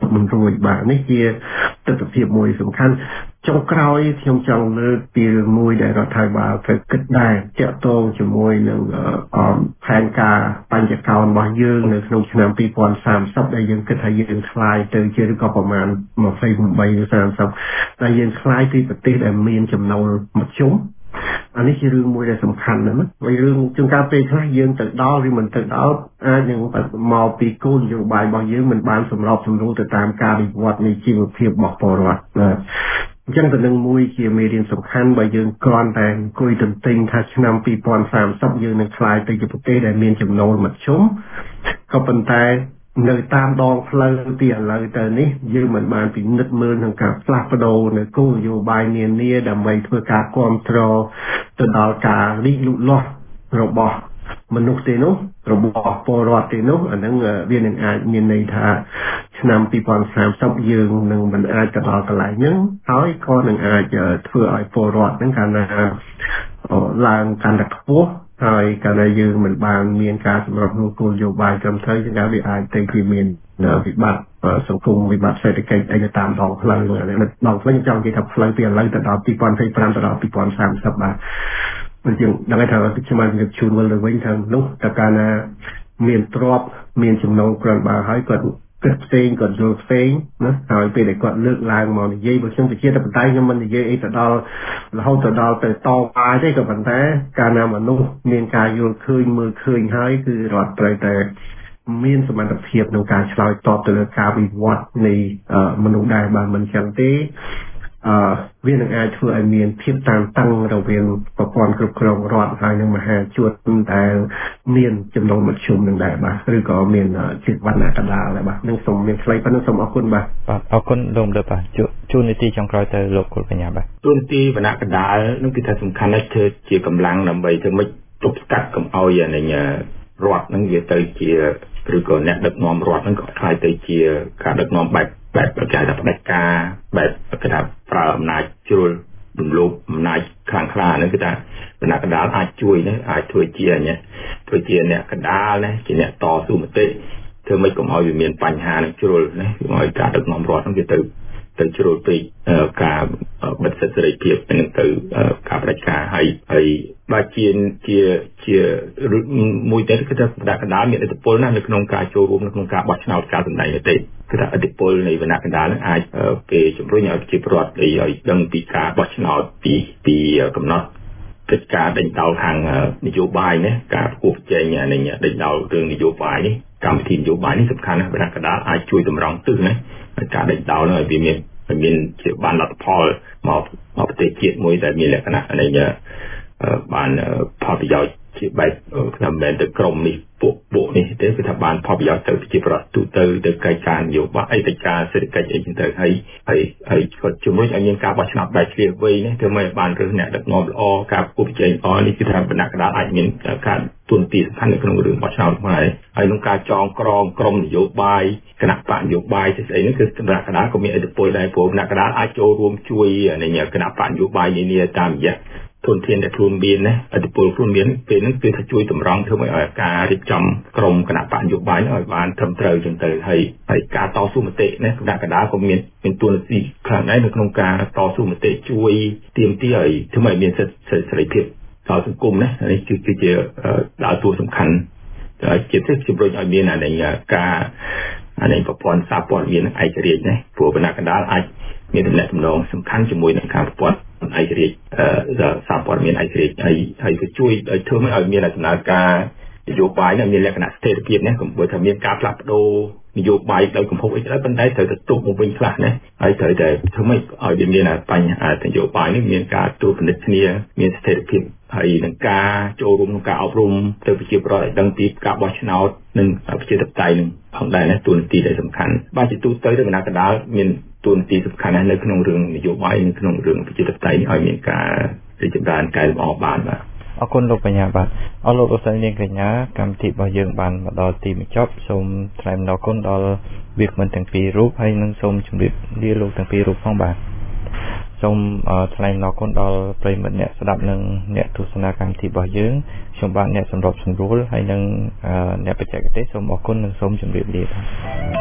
មិនរួចបាទនេះជាទស្សនវិជ្ជាមួយសំខាន់ចុងក្រោយខ្ញុំចង់លើកពីរឿងមួយដែលរដ្ឋាភិបាលត្រូវគិតដែរទាក់ទងជាមួយនឹងផែនការបញ្ញកោណរបស់យើងនៅក្នុងឆ្នាំពីរពាន់សាមសិបដែលយើងគិតថាយើងខ្លាយទៅជាឬក៏ប្រមាណยี่สิบแปดឬสามสิบដែលយើងខ្លាយពីប្រទេសដែលមានចំណូលមធ្យមអានេះជារឿងមួយដែលសំខាន់ណាស់ហើយរឿងជួនកាលពេលខ្លះយើងទៅដល់ឬមិនទៅដល់អាចនឹងមកពីគោលនយោបាយរបស់យើងមិនបានសម្របសម្រួលទៅតាមការវិវត្តនៃជីវភាពរបស់ពលរដ្ឋណាអញ្ចឹងទៅនឹងមួយជាមេរៀនសំខាន់បើយើងគ្រាន់តែអង្គុយទន្ទិញថាឆ្នាំពីរពាន់សាមសិបយើងនឹងខ្លាយទៅជាប្រទេសដែលមានចំណូលមធ្យមក៏ប៉ុន្តែនៅតាមដងផ្លូវពីឥឡូវទៅនេះយើងមិនបានពិនិត្យមើលនឹងការផ្លាស់ប្ដូរនៅគោលនយោបាយនានាដើម្បីធ្វើការគ្រប់គ្រងទៅដល់ការរីកលូតលាស់របស់មនុស្សទេនោះរបស់ពលរដ្ឋទេនោះអានឹងវានឹងអាចមានន័យថាឆ្នាំពីរពាន់សាមសិបយើងនឹងមិនអាចទៅដល់កន្លែងហ្នឹងហើយក៏នឹងអាចធ្វើឲ្យពលរដ្ឋហ្នឹងកាលណាឡើងកាន់តែខ្ពស់ហើយកាលណាយើងមិនបានមានការសម្របគោលនយោបាយត្រឹមត្រូវជាងវាអាចទៅជាមានវិបត្តិសង្គមវិបត្តិសេដ្ឋកិច្ចអីទៅតាមដងផ្លូវដល់ផ្លូវខ្ញុំចង់និយាយថាផ្លូវពីឥឡូវទៅដល់ពីរពាន់ยี่สิบห้าទៅដល់ពីរពាន់សាមសិបបាទមិនជាដល់ថាខ្ញុំបានជម្រាបជូនវិលទៅវិញថានោះតើកាលណាមានទ្រព្យមានចំណូលគ្រាន់បើហើយគាត់គិតផ្សេងគាត់យល់ផ្សេងណាហើយពេលដែលគាត់លើកឡើងមកនិយាយបើខ្ញុំជាតែបន្តែខ្ញុំមិននិយាយអីទៅដល់រហូតទៅដល់ទៅតបាយទេក៏ប៉ុន្តែកាលណាមនុស្សមានការយល់ឃើញមើលឃើញហើយគឺរដ្ឋត្រូវតែមានសមត្ថភាពក្នុងការឆ្លើយតបទៅលើការវិវត្តនៃមនុស្សដែរបើមិនចឹងទេអឺវានឹងអាចធ្វើឲ្យមានភាពតានតឹងរវាងប្រព័ន្ធគ្រប់គ្រងរដ្ឋហើយនិងមហាជួរដែលមានចំណូលមធ្យមនឹងដែរបាទឬក៏មានជាតិវណ្ណៈកណ្ដាលដែរបាទនឹងសូមមានខ្លីប៉ុណ្ណឹងសូមអរគុណបាទបាទអរគុណលោកលើបាទជួននីតិចុងក្រោយទៅលោកគុលបញ្ញាបាទជួននីតិវណ្ណៈកណ្ដាលនឹងគឺថាសំខាន់ណាស់ធ្វើជាកម្លាំងដើម្បីធ្វើម៉េចទប់ស្កាត់កុំឲ្យអានេះរដ្ឋនឹងវាទៅជាឬក៏អ្នកដឹកនាំរដ្ឋនឹងក៏ខ្លាយទៅជាការដឹកនាំបែបបែបប្រកាសថាផ្ដាច់ការបែបគេថាប្រើអំណាចជ្រុលរំលោភអំណាចខ្លាំងក្លាហ្នឹងគឺថាគណៈកណ្ដាលអាចជួយណាអាចធ្វើជានេះធ្វើជាអ្នកកណ្ដាលណាជាអ្នកតស៊ូមតិធ្វើម៉េចកុំឲ្យវាមានបញ្ហានឹងជ្រុលណាកុំឲ្យការដឹកនាំរដ្ឋហ្នឹងវាទៅទៅជ្រុលពេកការបិទសិទ្ធិសេរីភាពនឹងទៅការបដិការហើយហើយបើជាជាជាមួយទៀតគឺថាគណៈកណ្ដាលមានឥទ្ធិពលណាស់នៅក្នុងការចូលរួមនៅក្នុងការបោះឆ្នោតការសម្ដែងទេគឺថាឥទ្ធិពលនៃគណៈកណ្ដាលនឹងអាចគេជំរុញឲ្យប្រជាពលរដ្ឋឲ្យដឹងពីការបោះឆ្នោតពីពីកំណត់កិច្ចការដេញដោលខាងនយោបាយណាការប្រគល់ប្រជែងនេះដេញដោលរឿងនយោបាយនេះកម្មវិធីនយោបាយនេះសំខាន់ណាស់គណៈកណ្ដាលអាចជួយតម្រង់ទិសណាការដេញដោលនោះឲ្យវាមានមានជាបានលទ្ធផលមកមកប្រទេសជាតិមួយដែលមានលក្ខណៈនេះបានផលប្រយោជន៍ជាបែបខ្ញុំមិនមែនទៅក្រុមនេះពួកពួកនេះទេគឺថាបានផលប្រយោជន៍ទៅប្រជាពលរដ្ឋទូទៅទៅកិច្ចការនយោបាយអីកិច្ចការសេដ្ឋកិច្ចអីចឹងទៅហើយហើយហើយគាត់ជំរុញឲ្យមានការបោះឆ្នោតបែបឆ្លៀសវៃនេះធ្វើឲ្យបានរើសអ្នកដឹកនាំល្អការប្រគល់ប្រជែងល្អនេះគឺថាគណៈកណ្ដាលអាចមានការទួនាទីសំខាន់នៅក្នុងរឿងបោះឆ្នោតហ្នឹងហើយក្នុងការចងក្រងក្រុមនយោបាយគណៈបកនយោបាយស្អីនេះគឺគណៈកណ្ដាលក៏មានឥទ្ធិពលដែរព្រោះគណៈកណ្ដាលអាចចូលរួមជួយនៃគណៈបកនយោបាយនានាតាមរយៈធនធានដែលខ្លួនមានណាឥទ្ធិពលខ្លួនមានពេលហ្នឹងគឺថាជួយតម្រង់ធ្វើឲ្យការរៀបចំក្រុមគណៈបកនយោបាយឲ្យបានត្រឹមត្រូវចឹងទៅហើយហើយការតស៊ូមតិណាគណៈកណ្ដាលក៏មានមានទួនាទីខ្លាំងដែរនៅក្នុងការតស៊ូមតិជួយទាមទារឲ្យធ្វើឲ្យមានសិទ្ធិសេរីភាពដល់សង្គមណានេះគឺជាដើរតួសំខាន់ជាពិសេសជំរុញឲ្យមានអានេះការអានេះប្រព័ន្ធសារព័ត៌មានឯករាជ្យណាព្រោះគណៈកណ្ដាលអាចមានទំនាក់ទំនងសំខាន់ជាមួយនឹងការប្រព័ន្ធឯករាជ្យសារព័ត៌មានឯករាជ្យហើយហើយក៏ជួយឲ្យធ្វើឲ្យមានដំណើរការនយោបាយដែលមានលក្ខណៈស្ថិរភាពណាកុំបើថាមានការផ្លាស់ប្ដូរនយោបាយដោយកំហុសអីទៅប៉ុន្តែត្រូវទៅទប់មកវិញខ្លះណាហើយត្រូវតែធ្វើម៉េចឲ្យវាមានបញ្ហានយោបាយនេះមានការត្រួតពិនិត្យគ្នាមានស្ថិរភាពហើយនឹងការចូលរួមក្នុងការអប់រំទៅប្រជាពលរដ្ឋឲ្យដឹងពីការបោះឆ្នោតនិងប្រជាធិបតេយ្យនឹងផងដែរណាទូនាទីដែលសំខាន់បាទជាទូទៅទៅគណៈកណ្ដាលមានទូនាទីសំខាន់ណាស់នៅក្នុងរឿងនយោបាយនិងក្នុងរឿងប្រជាធិបតេយ្យឲ្យមានការរីកចម្រើនកែលម្អបានបាទអរគុណលោកបញ្ញាបាទអរលោកលោកស្រីនាងកញ្ញាកម្មវិធីរបស់យើងបានមកដល់ទីបញ្ចប់សូមថ្លែងអំណរគុណដល់វាគ្មិនទាំងពីររូបហើយនិងសូមជម្រាបលាលោកទាំងពីររូបផងបាទសូមថ្លែងអំណរគុណដល់ប្រិយមិត្តអ្នកស្ដាប់និងអ្នកទស្សនាកម្មវិធីរបស់យើងខ្ញុំបាទអ្នកសម្របសម្រួលហើយនិងអ្នកបច្ចេកទេសសូមអរគុណនិងសូមជម្រាបលាបាទ